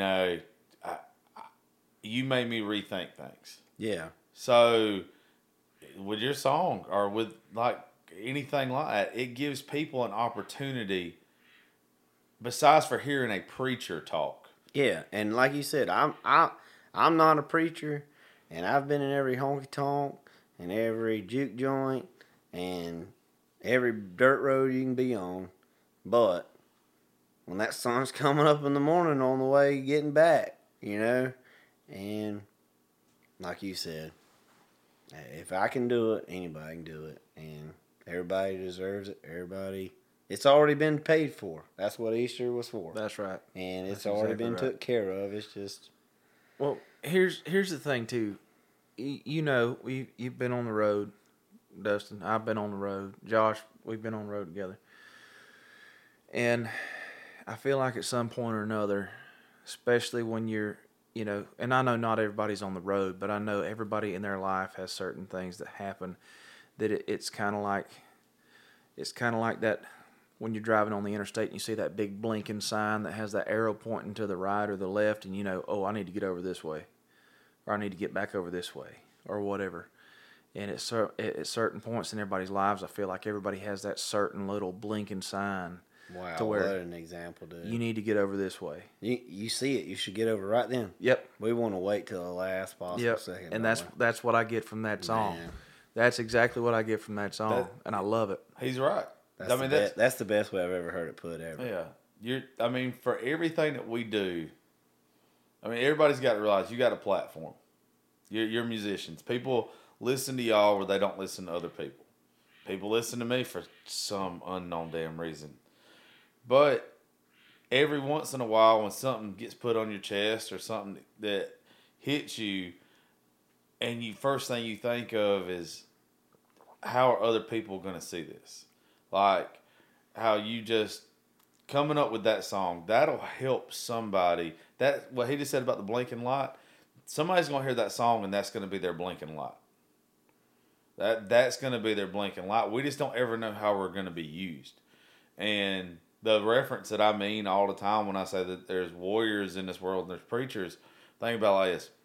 made me rethink things. Yeah. So with your song or with like anything like that, it gives people an opportunity besides for hearing a preacher talk. Yeah. And like you said, I'm not a preacher, and I've been in every honky tonk and every juke joint and every dirt road you can be on. But when that sun's coming up in the morning on the way getting back, and like you said, if I can do it, anybody can do it. And everybody deserves it. It's already been paid for. That's what Easter was for. That's right. And it's already been took care of. It's just... Well, here's the thing, too. You've been on the road, Dustin. I've been on the road. Josh, we've been on the road together. And I feel like at some point or another, especially when you're, and I know not everybody's on the road, but I know everybody in their life has certain things that happen that it's kind of like that when you're driving on the interstate and you see that big blinking sign that has that arrow pointing to the right or the left, and I need to get over this way, or I need to get back over this way, or whatever. And at certain points in everybody's lives, I feel like everybody has that certain little blinking sign. Wow, to where what an example, dude. You need to get over this way. You see it, you should get over right then. Yep. We want to wait till the last possible second. And that's what I get from that song. Man. That's exactly what I get from that song, and I love it. He's right. That's the best way I've ever heard it put ever. Yeah. for everything that we do, everybody's got to realize you got a platform. You're musicians. People listen to y'all where they don't listen to other people. People listen to me for some unknown damn reason. But every once in a while when something gets put on your chest or something that hits you, and first thing you think of is, how are other people going to see this? Like how you just coming up with that song, that'll help somebody. That what he just said about the blinking light, somebody's going to hear that song and that's going to be their blinking light. That's going to be their blinking light. We just don't ever know how we're going to be used. And the reference that I mean all the time when I say that there's warriors in this world and there's preachers, think about it like this.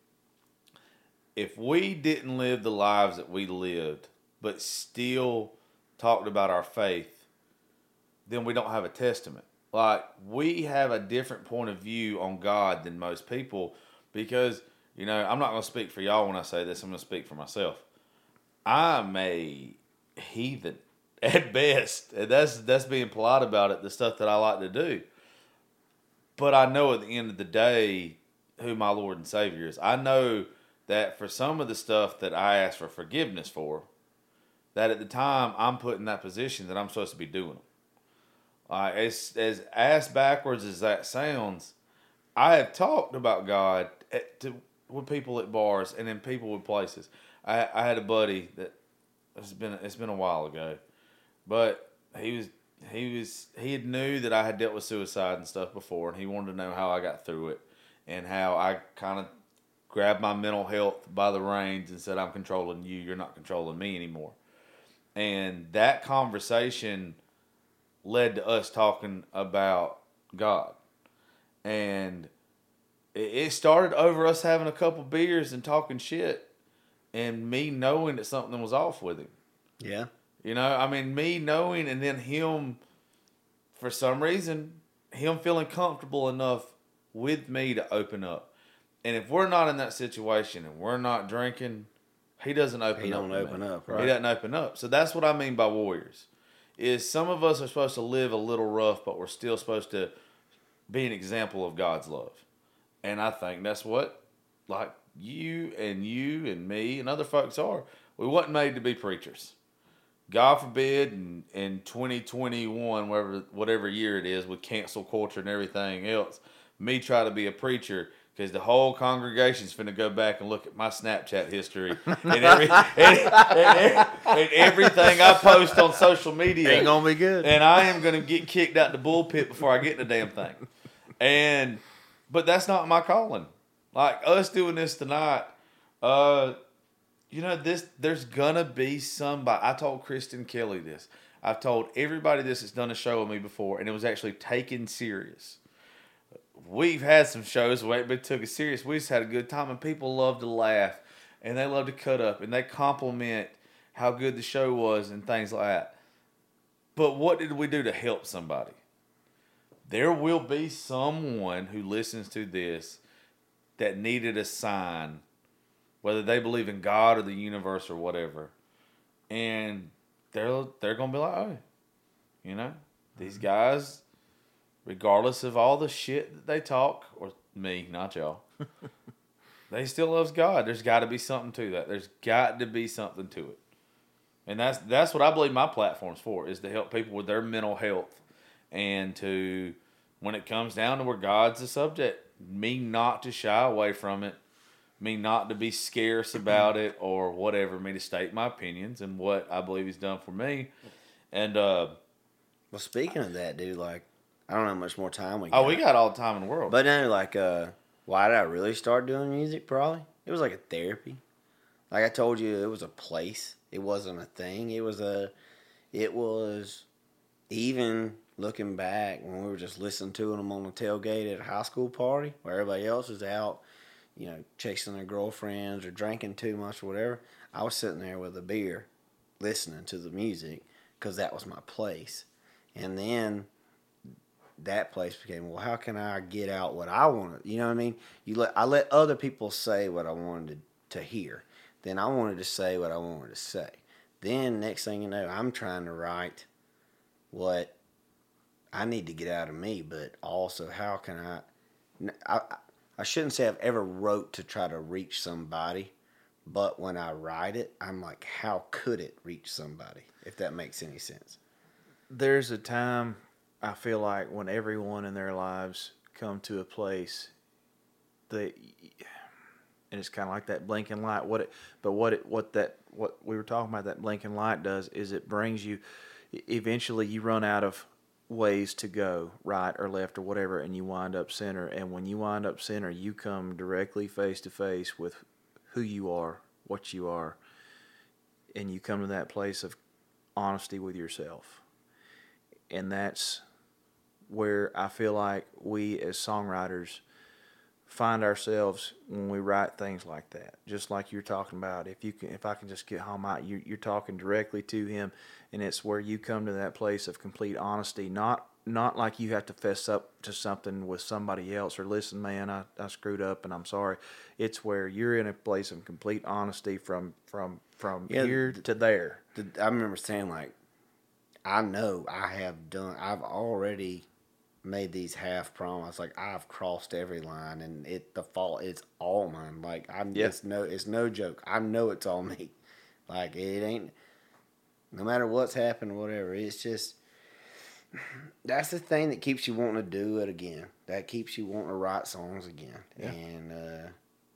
If we didn't live the lives that we lived, but still talked about our faith, then we don't have a testament. Like, we have a different point of view on God than most people because, I'm not going to speak for y'all when I say this. I'm going to speak for myself. I'm a heathen at best. And that's being polite about it, the stuff that I like to do. But I know at the end of the day who my Lord and Savior is. I know that for some of the stuff that I ask for forgiveness for, that at the time I'm put in that position that I'm supposed to be doing them. As ass backwards as that sounds, I have talked about God with people at bars and in people with places. I had a buddy that it's been a while ago, but he had knew that I had dealt with suicide and stuff before, and he wanted to know how I got through it and how I kind of grabbed my mental health by the reins and said, I'm controlling you, you're not controlling me anymore. And that conversation led to us talking about God. And it started over us having a couple beers and talking shit and me knowing that something was off with him. Yeah. Me knowing, and then him, for some reason, him feeling comfortable enough with me to open up. And if we're not in that situation and we're not drinking, he doesn't open up. He don't open up, right? He doesn't open up. So that's what I mean by warriors. Is some of us are supposed to live a little rough, but we're still supposed to be an example of God's love. And I think that's what, like, you and me and other folks are. We wasn't made to be preachers. God forbid in 2021, whatever year it is, with cancel culture and everything else, me try to be a preacher, because the whole congregation's finna go back and look at my Snapchat history and everything I post on social media. Ain't gonna be good. And I am gonna get kicked out the bullpit before I get in the damn thing. But that's not my calling. Like, us doing this tonight, there's gonna be somebody. I told Kristen Kelly this. I've told everybody this that's done a show with me before, and it was actually taken serious. We've had some shows where we took it serious. We just had a good time, and people love to laugh, and they love to cut up, and they compliment how good the show was and things like that. But what did we do to help somebody? There will be someone who listens to this that needed a sign, whether they believe in God or the universe or whatever, and they're going to be like, oh, these guys, regardless of all the shit that they talk, or me, not y'all, they still loves God. There's got to be something to that. There's got to be something to it. And that's what I believe my platform's for, is to help people with their mental health. And to, when it comes down to where God's the subject, me not to shy away from it, me not to be scarce about it or whatever, me to state my opinions and what I believe he's done for me. And, well, speaking of that, dude, like, I don't know how much more time we got. Oh, we got all the time in the world. But no, like, why did I really start doing music? Probably it was like a therapy. Like I told you, it was a place. It wasn't a thing. It was even looking back when we were just listening to them on the tailgate at a high school party where everybody else was out, chasing their girlfriends or drinking too much or whatever. I was sitting there with a beer, listening to the music because that was my place. And then that place became, well, how can I get out what I wanted? You know what I mean? I let other people say what I wanted to hear. Then I wanted to say what I wanted to say. Then next thing you know, I'm trying to write what I need to get out of me, but also how can I shouldn't say I've ever wrote to try to reach somebody, but when I write it, I'm like, how could it reach somebody, if that makes any sense? There's a time, I feel like, when everyone in their lives come to a place that, and it's kind of like that blinking light. What we were talking about, that blinking light does is it brings you, eventually you run out of ways to go, right or left or whatever, and you wind up center. And when you wind up center, you come directly face to face with who you are, what you are, and you come to that place of honesty with yourself. And that's where I feel like we as songwriters find ourselves when we write things like that. Just like you're talking about, if I can just get home out, you're talking directly to him, and it's where you come to that place of complete honesty, not like you have to fess up to something with somebody else or listen, man, I screwed up and I'm sorry. It's where you're in a place of complete honesty from here to there. I remember saying, like, I know I've already made these half promises. Like, I've crossed every line, and the fault, it's all mine. Like, it's no joke. I know it's all me. Like, it ain't, no matter what's happened or whatever, it's just, that's the thing that keeps you wanting to do it again. That keeps you wanting to write songs again. Yeah. And,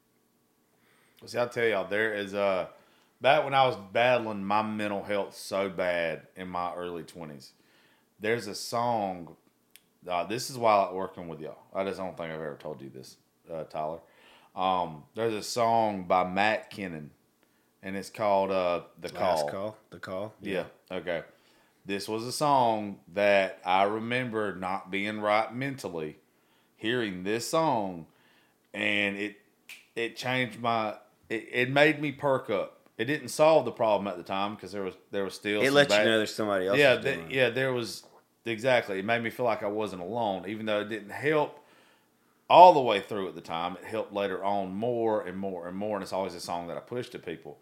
see, I'll tell y'all, there is back when I was battling my mental health so bad in my early 20s, there's a song. This is why I like working with y'all. I don't think I've ever told you this, Tyler. There's a song by Matt Kennon, and it's called The Call. The Call? Yeah. Okay. This was a song that I remember not being right mentally, hearing this song, and it changed it made me perk up. It didn't solve the problem at the time because there was still it let you know there's somebody else. Yeah, there was. Exactly. It made me feel like I wasn't alone, even though it didn't help all the way through at the time. It helped later on more and more and more, and it's always a song that I push to people.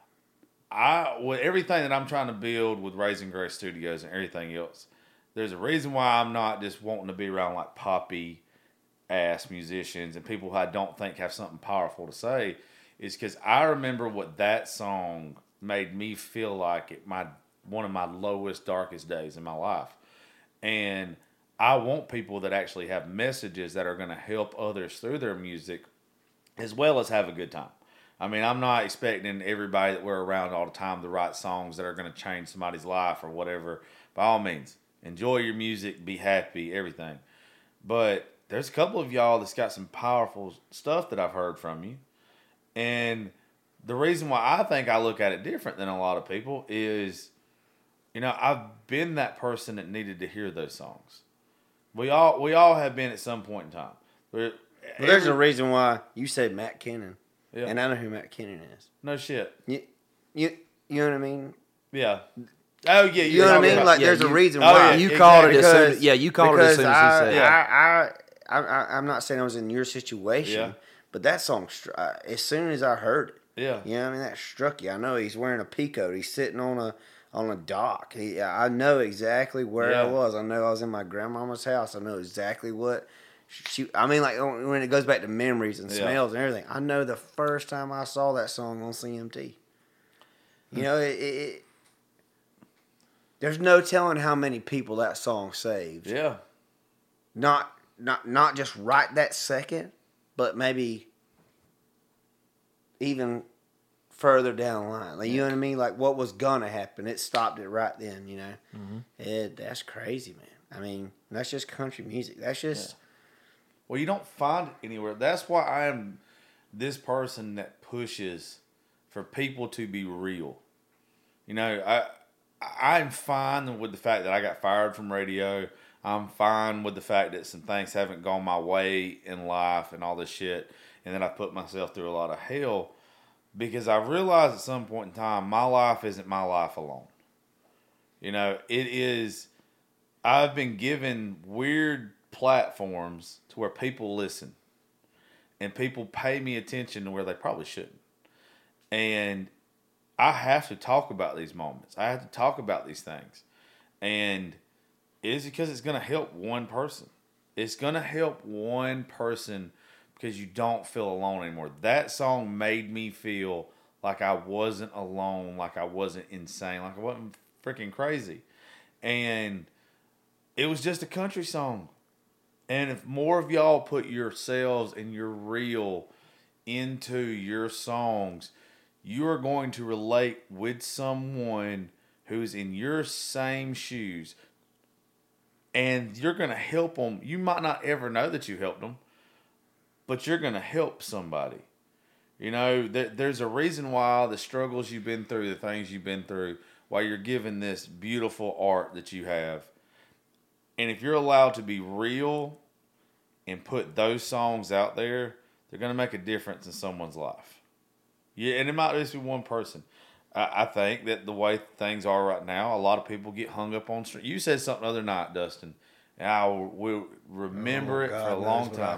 With everything that I'm trying to build with Raising Grace Studios and everything else, there's a reason why I'm not just wanting to be around like poppy-ass musicians and people who I don't think have something powerful to say, is because I remember what that song made me feel like one of my lowest, darkest days in my life. And I want people that actually have messages that are going to help others through their music as well as have a good time. I mean, I'm not expecting everybody that we're around all the time to write songs that are going to change somebody's life or whatever. By all means, enjoy your music, be happy, everything. But there's a couple of y'all that's got some powerful stuff that I've heard from you. And the reason why I think I look at it different than a lot of people is, I've been that person that needed to hear those songs. We all have been at some point in time. There's a reason why you said Matt Kennon, and I know who Matt Kennon is. No shit. You know what I mean? Yeah. Oh yeah. You know what I mean? Like, there's a reason why you called it as soon. Yeah, you called it as soon as he said. I'm not saying I was in your situation, but that song, as soon as I heard it, you know what I mean, that struck you. I know he's wearing a peacoat. He's sitting on a dock. I know exactly where I was. I know I was in my grandmama's house. I know exactly what like when it goes back to memories and smells and everything. I know the first time I saw that song on CMT. There's no telling how many people that song saved. Yeah. Not just right that second, but maybe even further down the line. Like, you know what I mean? Like, what was gonna happen, it stopped it right then, Mm-hmm. That's crazy, man. I mean, that's just country music. That's just... Well, you don't find it anywhere. That's why I am this person that pushes for people to be real. I'm fine with the fact that I got fired from radio. I'm fine with the fact that some things haven't gone my way in life and all this shit, and that I put myself through a lot of hell. Because I realized at some point in time, my life isn't my life alone. It is, I've been given weird platforms to where people listen. And people pay me attention to where they probably shouldn't. And I have to talk about these moments. I have to talk about these things. And is because it's going to help one person. It's going to help one person because you don't feel alone anymore. That song made me feel like I wasn't alone, like I wasn't insane, like I wasn't freaking crazy. And it was just a country song. And if more of y'all put yourselves and your real into your songs, you are going to relate with someone who's in your same shoes. And you're going to help them. You might not ever know that you helped them, but you're going to help somebody. You know, there's a reason why the struggles you've been through, the things you've been through, why you're given this beautiful art that you have. And if you're allowed to be real and put those songs out there, they're going to make a difference in someone's life. Yeah, and it might just be one person. I think that the way things are right now, a lot of people get hung up on. You said something the other night, Dustin, and I will remember it for a long time.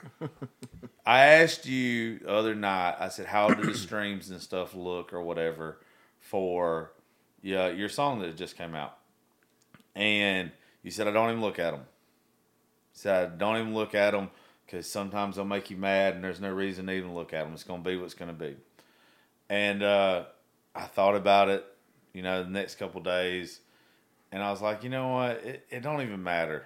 I asked you the other night, I said, how do the streams and stuff look or whatever for your song that just came out? And you said, I don't even look at them. You said, I don't even look at them because sometimes they'll make you mad and there's no reason to even look at them. It's going to be what's going to be. And I thought about it, the next couple of days, and I was like, you know what? It don't even matter.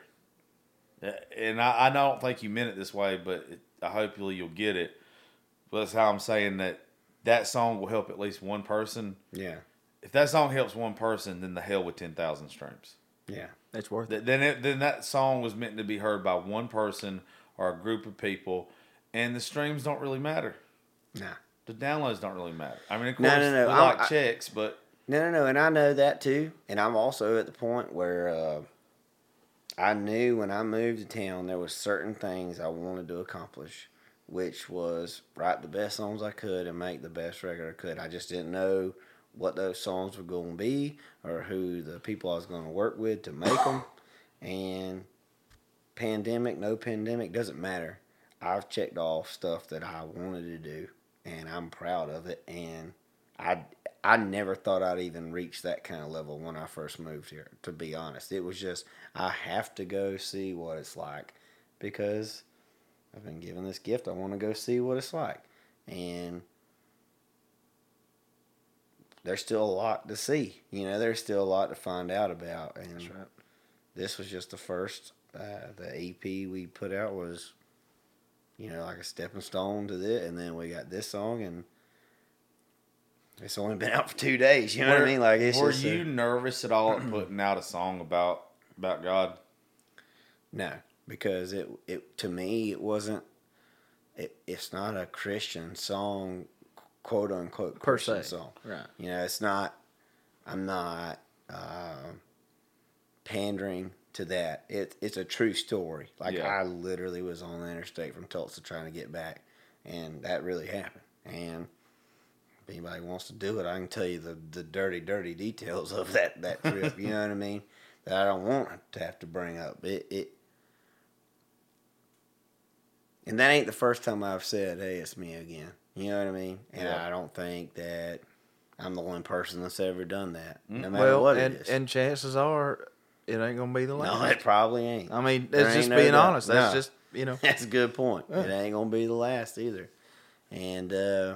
And I don't think you meant it this way, but I hope you'll get it. But that's how I'm saying that song will help at least one person. Yeah. If that song helps one person, then the hell with 10,000 streams. Yeah. It's worth it. Then that song was meant to be heard by one person or a group of people, and the streams don't really matter. Nah. The downloads don't really matter. I mean, of course, no. we like checks, but... No, and I know that too. And I'm also at the point where I knew when I moved to town there was certain things I wanted to accomplish, which was write the best songs I could and make the best record I could. I just didn't know what those songs were going to be or who the people I was going to work with to make them. And pandemic, no pandemic, doesn't matter. I've checked off stuff that I wanted to do, and I'm proud of it. And I never thought I'd even reach that kind of level when I first moved here, to be honest. It was just, I have to go see what it's like because I've been given this gift. I want to go see what it's like. And there's still a lot to see. There's still a lot to find out about. And That's right. This was just the first. The EP we put out was, like a stepping stone to this. And then we got this song, and it's only been out for 2 days. You know what I mean? Like, were you nervous at all at putting out a song about God? No, because it to me it wasn't. It's not a Christian song, quote unquote Christian song. Right. It's not. I'm not pandering to that. It's a true story. Like, I literally was on the interstate from Tulsa trying to get back, and that really happened. And if anybody wants to do it, I can tell you the dirty details of that trip. You know what I mean? That I don't want to have to bring up. And that ain't the first time I've said, hey, it's me again. You know what I mean? And Yeah. I don't think that I'm the one person that's ever done that, no matter what it is. And chances are it ain't going to be the last. No, it probably ain't. I mean, There it's ain't just no being doubt. honest. That's No. just, That's a good point. Yeah. It ain't going to be the last either. And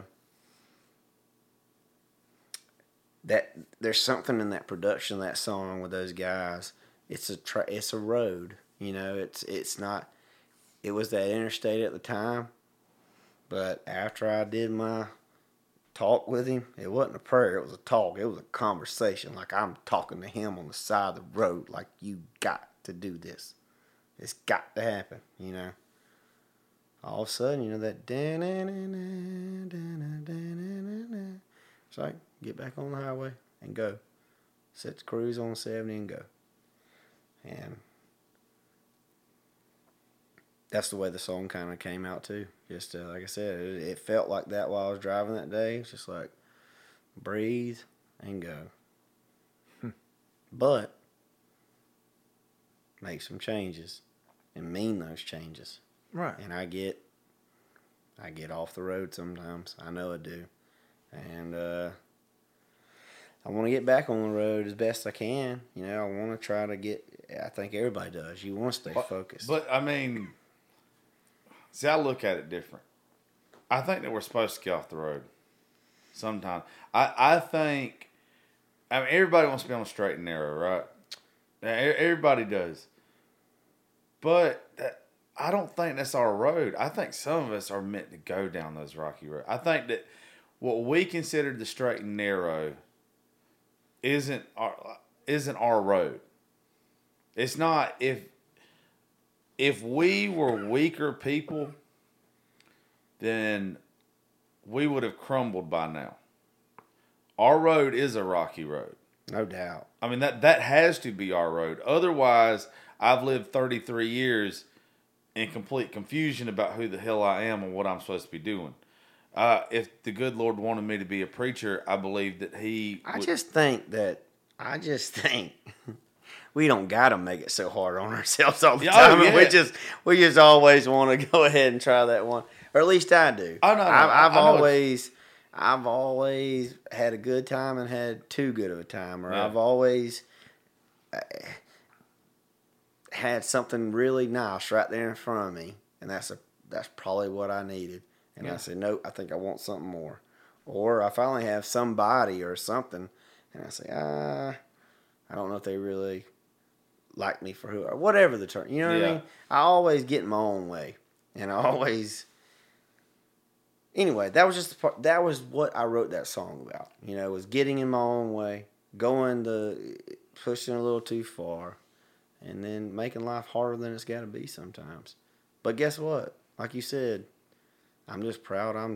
that there's something in that production of that song with those guys. It's a road. It's not. It was that interstate at the time, but after I did my talk with him, it wasn't a prayer. It was a talk. It was a conversation. Like, I'm talking to him on the side of the road. Like, you got to do this. It's got to happen. All of a sudden, that it's like, get back on the highway and go. Set the cruise on 70 and go. And that's the way the song kind of came out too. Just like I said, it felt like that while I was driving that day. It's just like, breathe and go. But make some changes and mean those changes. right. And I get off the road sometimes. I know I do. And I want to get back on the road as best I can. You know, I want to try to get. I think everybody does. You want to stay focused. But I mean, see, I look at it different. I think that we're supposed to get off the road. Sometimes I think. I mean, everybody wants to be on the straight and narrow, right? Everybody does. But I don't think that's our road. I think some of us are meant to go down those rocky roads. I think that what we consider the straight and narrow isn't our road. It's not. If we were weaker people, then we would have crumbled by now. Our road is a rocky road. No doubt. I mean, that has to be our road. Otherwise, I've lived 33 years in complete confusion about who the hell I am and what I'm supposed to be doing. If the good Lord wanted me to be a preacher, I believe that He I just think we don't got to make it so hard on ourselves all the time. Oh, yeah. We just always want to go ahead and try that one, or at least I do. Oh, no, I've always had a good time and had too good of a time, or Yeah. I've always had something really nice right there in front of me, and that's probably what I needed. And I said, nope, I think I want something more. Or I finally have somebody or something, and I say, I don't know if they really like me for who, or whatever the term. You know what I mean? I always get in my own way, and I always. Anyway, that was just the part. That was what I wrote that song about. You know, was getting in my own way, pushing a little too far, and then making life harder than it's got to be sometimes. But guess what? Like you said, I'm just proud.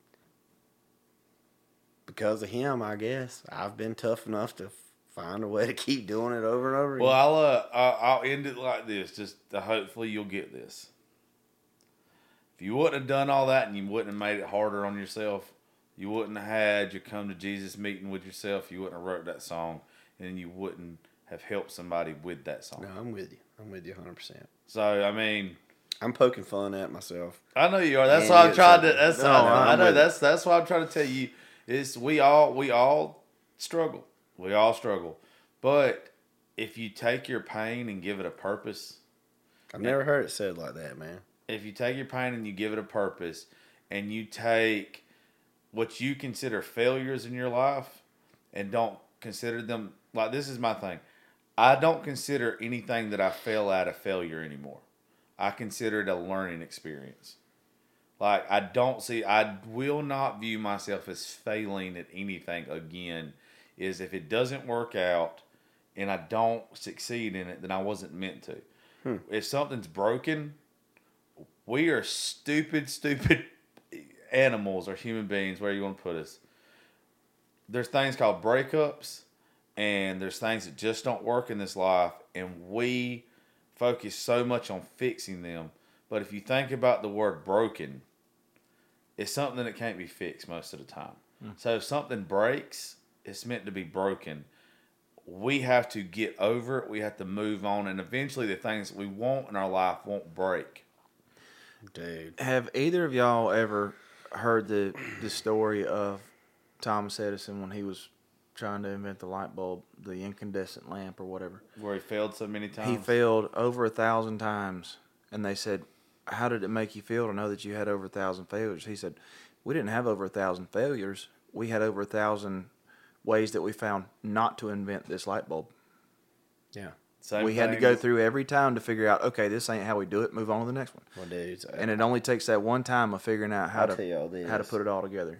Because of him, I guess I've been tough enough to find a way to keep doing it over and over again. Well, I'll end it like this. Just hopefully you'll get this. If you wouldn't have done all that and you wouldn't have made it harder on yourself, you wouldn't have had your come to Jesus meeting with yourself, you wouldn't have wrote that song, and you wouldn't have helped somebody with that song. No, I'm with you. I'm with you 100%. So, I mean, I'm poking fun at myself. I know you are. That's why I'm trying to. That's I know. with That's why I'm trying to tell you. Is we all struggle. We all struggle. But if you take your pain and give it a purpose, I've never heard it said like that, man. If you take your pain and you give it a purpose, and you take what you consider failures in your life and don't consider them, like, this is my thing. I don't consider anything that I fail at a failure anymore. I consider it a learning experience. Like, I will not view myself as failing at anything again, is if it doesn't work out and I don't succeed in it, then I wasn't meant to. If something's broken, we are stupid animals or human beings, where you want to put us. There's things called breakups, and there's things that just don't work in this life, and we focus so much on fixing them. But if you think about the word broken, it's something that can't be fixed most of the time. So if something breaks, it's meant to be broken. We have to get over it. We have to move on, and eventually the things that we want in our life won't break. Dude. Have either of y'all ever heard the story of Thomas Edison when he was trying to invent the light bulb, the incandescent lamp or whatever? Where he failed so many times? He failed over 1,000 times. And they said, how did it make you feel to know that you had over 1,000 failures? He said, we didn't have over 1,000 failures. We had over 1,000 ways that we found not to invent this light bulb. Yeah. We had to go through every time to figure out, okay, this ain't how we do it. Move on to the next one. Well, dude, and it only takes that one time of figuring out how to put it all together.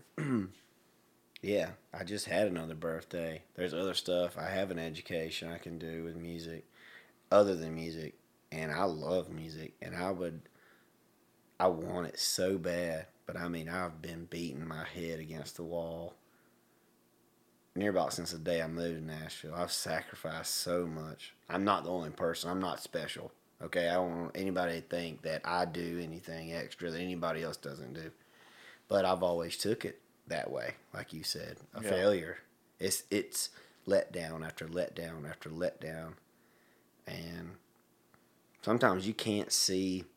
Yeah, I just had another birthday. There's other stuff. I have an education I can do with music, other than music, and I love music, and I want it so bad. But I mean, I've been beating my head against the wall near about since the day I moved to Nashville. I've sacrificed so much. I'm not the only person. I'm not special. Okay, I don't want anybody to think that I do anything extra that anybody else doesn't do. But I've always took it that way, like you said, a failure. It's letdown after letdown after letdown, and sometimes you can't see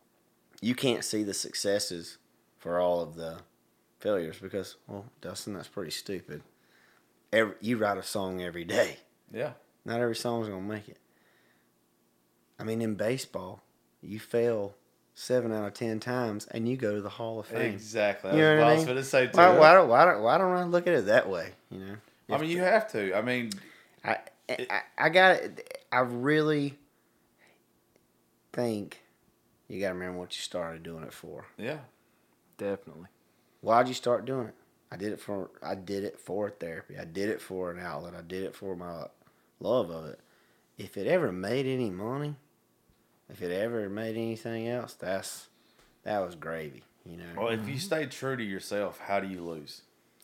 the successes for all of the failures because, well, Dustin, that's pretty stupid. you write a song every day. Yeah. Not every song's gonna make it. I mean, in baseball, you fail 7 out of 10 times, and you go to the Hall of Fame. Exactly. You know what I was mean? going to say too. Why don't I look at it that way? You know. I mean, you have to. I mean, I got it. I really think you got to remember what you started doing it for. yeah. Definitely. Why'd you start doing it? I did it for therapy. I did it for an outlet. I did it for my love of it. If it ever made any money, if it ever made anything else, that was gravy, you know. Well, if you stay true to yourself, how do you lose?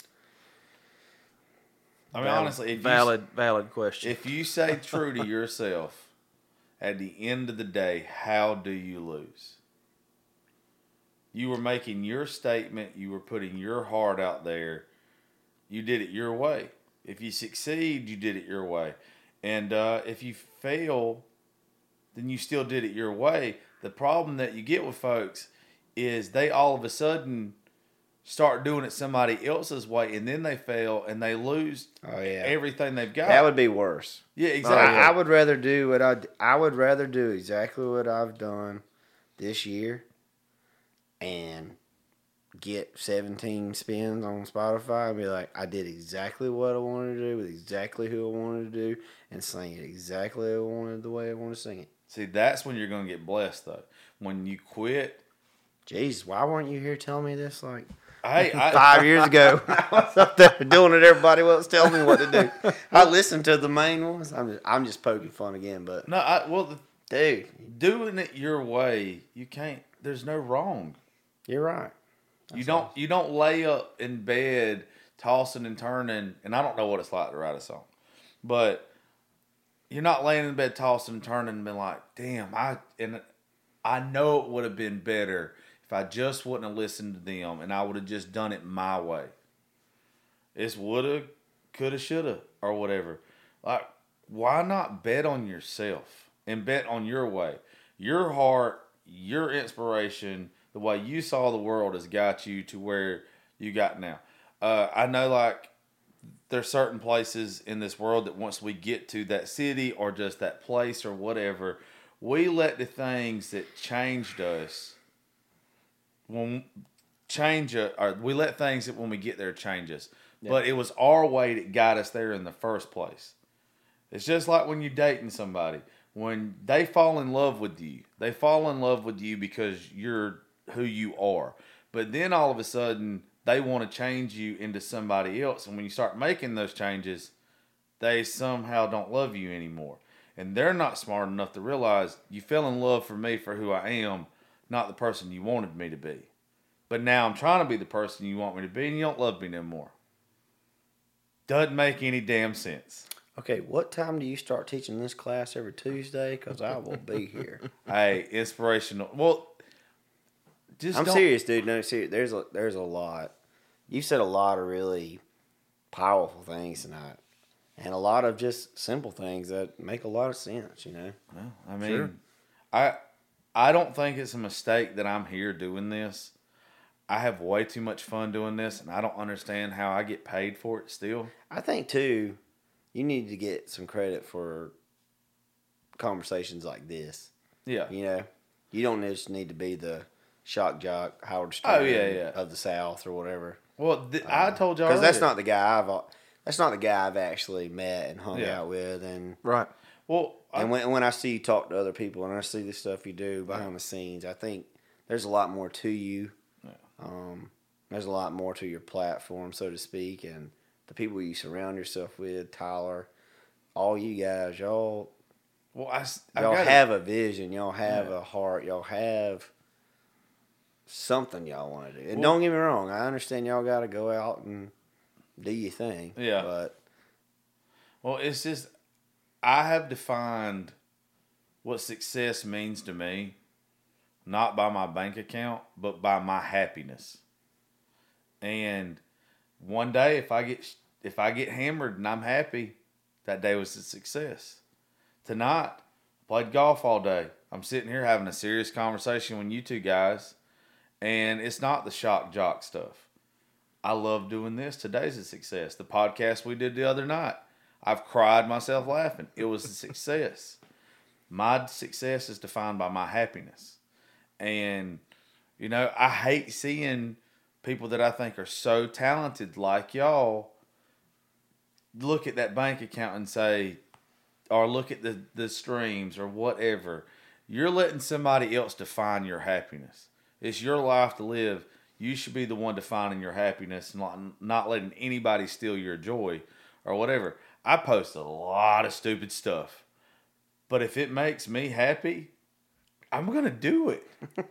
I mean, honestly, valid question. If you stay true to yourself, at the end of the day, how do you lose? You were making your statement. You were putting your heart out there. You did it your way. If you succeed, you did it your way. And if you fail, then you still did it your way. The problem that you get with folks is they all of a sudden start doing it somebody else's way, and then they fail and they lose everything they've got. That would be worse. Yeah, exactly. I would rather do I would rather do exactly what I've done this year and get 17 spins on Spotify and be like, I did exactly what I wanted to do with exactly who I wanted to do and sing it exactly how I wanted, the way I wanted to sing it. See, that's when you're going to get blessed, though. When you quit. Jeez, why weren't you here telling me this like 5 years ago? I was up there doing it. Everybody else telling me what to do. I listened to the main ones. I'm just poking fun again, but No, dude, doing it your way, you can't. There's no wrong. you're right. You don't lay up in bed tossing and turning, and I don't know what it's like to write a song, but you're not laying in bed tossing and turning and being like, damn, I know it would have been better if I just wouldn't have listened to them and I would have just done it my way. It's woulda, coulda, shoulda, or whatever. Like, why not bet on yourself and bet on your way? Your heart, your inspiration, the way you saw the world has got you to where you got now. I know, like, there's certain places in this world that once we get to that city or just that place or whatever, we let the things that changed us we let things that when we get there change us. Yeah. But it was our way that got us there in the first place. It's just like when you're dating somebody. When they fall in love with you, they fall in love with you because you're who you are. But then all of a sudden, they want to change you into somebody else. And when you start making those changes, they somehow don't love you anymore. And they're not smart enough to realize you fell in love for me for who I am, not the person you wanted me to be. But now I'm trying to be the person you want me to be, and you don't love me no more. Doesn't make any damn sense. Okay, what time do you start teaching this class every Tuesday? Because I will be here. Hey, inspirational. Well, I'm serious, dude. No, serious. There's a lot. You said a lot of really powerful things tonight, and a lot of just simple things that make a lot of sense. You know. Well, I mean, sure. I don't think it's a mistake that I'm here doing this. I have way too much fun doing this, and I don't understand how I get paid for it still. I think, too, you need to get some credit for conversations like this. Yeah. You know, you don't just need to be the shock jock Howard Stern of the South or whatever. Well, I told y'all because that's not the guy I've actually met and hung out with, and right. Well, when I see you talk to other people and I see the stuff you do behind the scenes, I think there's a lot more to you. Yeah. There's a lot more to your platform, so to speak, and the people you surround yourself with, Tyler, all you guys, y'all have a vision, y'all have a heart, y'all have something y'all want to do. And don't get me wrong, I understand y'all got to go out and do your thing. Yeah. But it's just I have defined what success means to me, not by my bank account, but by my happiness. And one day, if I get hammered and I'm happy, that day was a success. Tonight, played golf all day. I'm sitting here having a serious conversation with you two guys, and it's not the shock jock stuff. I love doing this. Today's a success. The podcast we did the other night, I've cried myself laughing. It was a success. My success is defined by my happiness. And, you know, I hate seeing people that I think are so talented like y'all look at that bank account and say, or look at the streams or whatever. You're letting somebody else define your happiness. It's your life to live. You should be the one defining your happiness and not letting anybody steal your joy or whatever. I post a lot of stupid stuff. But if it makes me happy, I'm going to do it.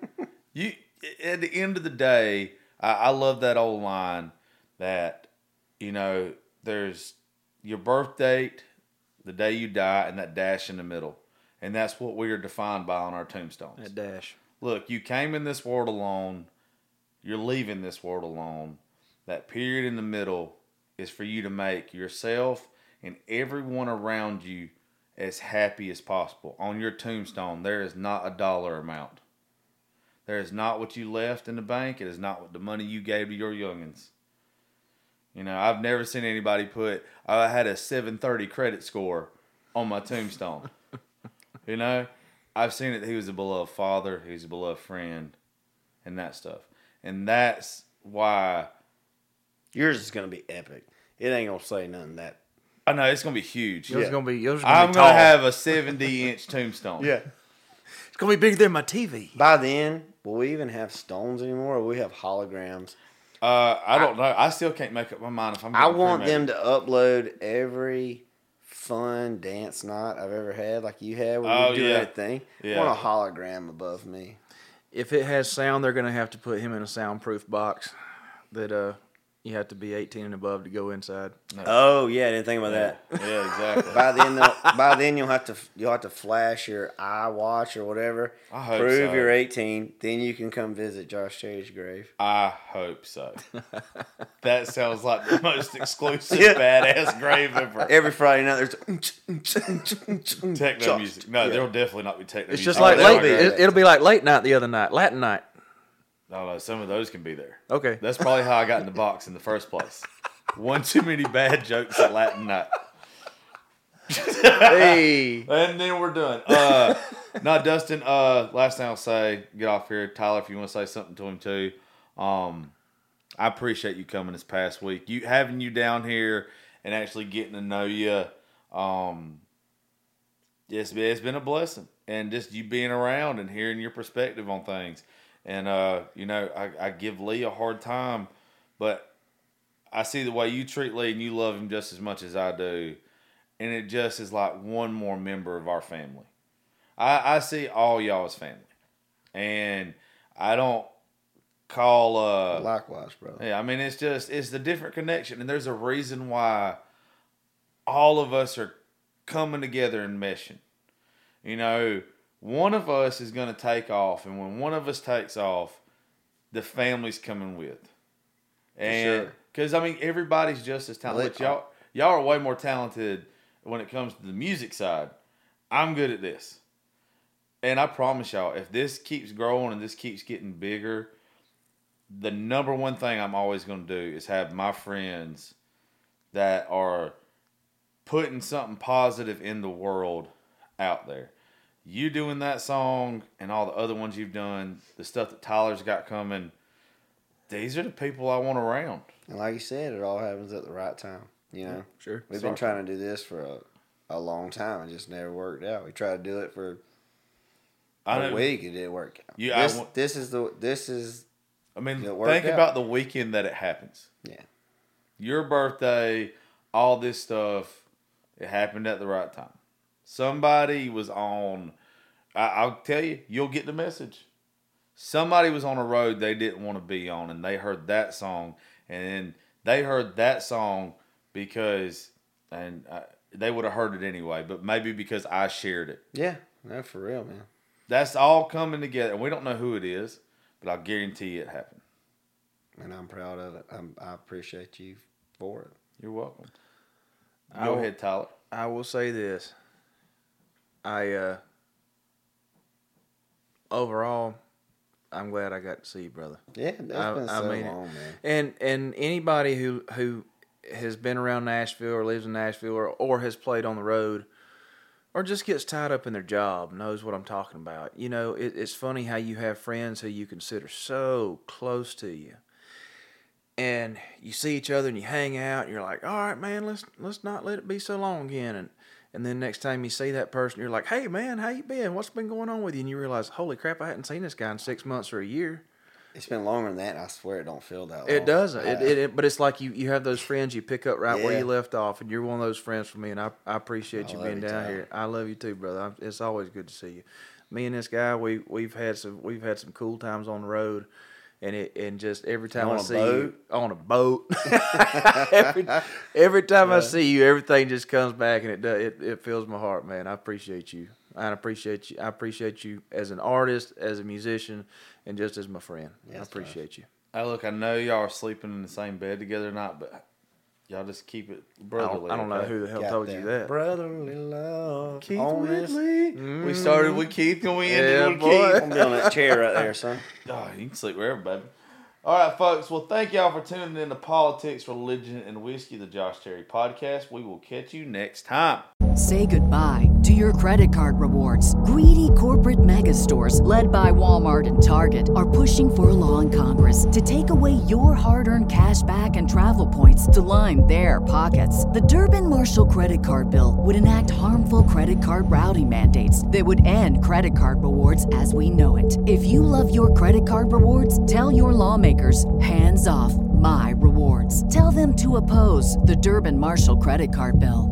At the end of the day, I love that old line that, you know, there's your birth date, the day you die, and that dash in the middle. And that's what we are defined by on our tombstones. That dash. Look, you came in this world alone. You're leaving this world alone. That period in the middle is for you to make yourself and everyone around you as happy as possible. On your tombstone, there is not a dollar amount. There is not what you left in the bank. It is not what the money you gave to your youngins. You know, I've never seen anybody put, I had a 730 credit score on my tombstone. You know, I've seen it. He was a beloved father. He was a beloved friend and that stuff. And that's why. Yours is going to be epic. It ain't going to say nothing that. I know, it's going to be huge. Yours is going to be I'm going to have a 70-inch tombstone. Yeah. It's going to be bigger than my TV. By then, will we even have stones anymore, or will we have holograms? I don't know. I still can't make up my mind if I'm I want them to upload every fun dance night I've ever had, like you had when you do that thing. Yeah. I want a hologram above me. If it has sound, they're going to have to put him in a soundproof box that you have to be 18 and above to go inside. No. Oh yeah, I didn't think about that. Yeah, exactly. By then you'll have to flash your iWatch or whatever. I hope Prove so. you're 18, then you can come visit Josh Terry's grave. I hope so. That sounds like the most exclusive badass grave ever. Every Friday night there's Techno music. No, there'll definitely not be techno It's music. just like that'll late. be- It'll be like late night the other night, Latin night. No, some of those can be there. Okay. That's probably how I got in the box in the first place. One too many bad jokes at Latin night. Hey. And then we're done. No, Dustin, last thing I'll say, get off here. Tyler, if you want to say something to him too. I appreciate you coming this past week. Having you down here and actually getting to know you. It's been a blessing. And just you being around and hearing your perspective on things. And, you know, I give Lee a hard time, but I see the way you treat Lee and you love him just as much as I do. And it just is like one more member of our family. I see all y'all as family. And I don't call... likewise, bro. Yeah, I mean, it's the different connection. And there's a reason why all of us are coming together and meshing. You know, one of us is going to take off. And when one of us takes off, the family's coming with. And because, I mean, everybody's just as talented. Y'all are way more talented when it comes to the music side. I'm good at this. And I promise y'all, if this keeps growing and this keeps getting bigger, the number one thing I'm always going to do is have my friends that are putting something positive in the world out there. You doing that song and all the other ones you've done, the stuff that Tyler's got coming, these are the people I want around. And like you said, it all happens at the right time. You know, Sure. We've been trying to do this for a long time. It just never worked out. We tried to do it for a week. It didn't work out. This is. I mean, it worked think out. about the weekend that it happens. Yeah. Your birthday, all this stuff, it happened at the right time. Somebody was on, I'll tell you, you'll get the message. Somebody was on a road they didn't want to be on, and they heard that song, and they heard that song because, and they would have heard it anyway, but maybe because I shared it. Yeah. No, for real, man. That's all coming together, and we don't know who it is, but I'll guarantee it happened. And I'm proud of it. I appreciate you for it. You're welcome. Go ahead, Tyler. I will say this. Overall, I'm glad I got to see you, brother. Yeah, it's been so long, man. And anybody who has been around Nashville or lives in Nashville or has played on the road or just gets tied up in their job knows what I'm talking about. You know, it's funny how you have friends who you consider so close to you. And you see each other and you hang out and you're like, all right, man, let's not let it be so long again. And then next time you see that person, you're like, hey, man, how you been? What's been going on with you? And you realize, holy crap, I hadn't seen this guy in 6 months or a year. It's been longer than that, and I swear it don't feel that long. It doesn't. But it's like you have those friends you pick up right where you left off, and you're one of those friends for me, and I appreciate you being down here. I love you too, brother. It's always good to see you. Me and this guy, we've had some cool times on the road. And just every time I see you on a boat, every time I see you, everything just comes back, and it fills my heart, man. I appreciate you. I appreciate you as an artist, as a musician, and just as my friend. Yes, I appreciate you. Hey, look, I know y'all are sleeping in the same bed together tonight, but y'all just keep it brotherly. I don't know who the hell told you that. Brotherly love. Keith Whitley. We started with Keith and we ended with Keith. I'm be on that chair right there, son. Oh, you can sleep wherever, baby. All right, folks. Well, thank y'all for tuning in to Politics, Religion, and Whiskey, the Josh Terry podcast. We will catch you next time. Say goodbye to your credit card rewards. Greedy corporate mega stores, led by Walmart and Target, are pushing for a law in Congress to take away your hard-earned cash back and travel points to line their pockets. The Durbin-Marshall credit card bill would enact harmful credit card routing mandates that would end credit card rewards as we know it. If you love your credit card rewards, tell your lawmakers, hands off my rewards. Tell them to oppose the Durbin-Marshall credit card bill.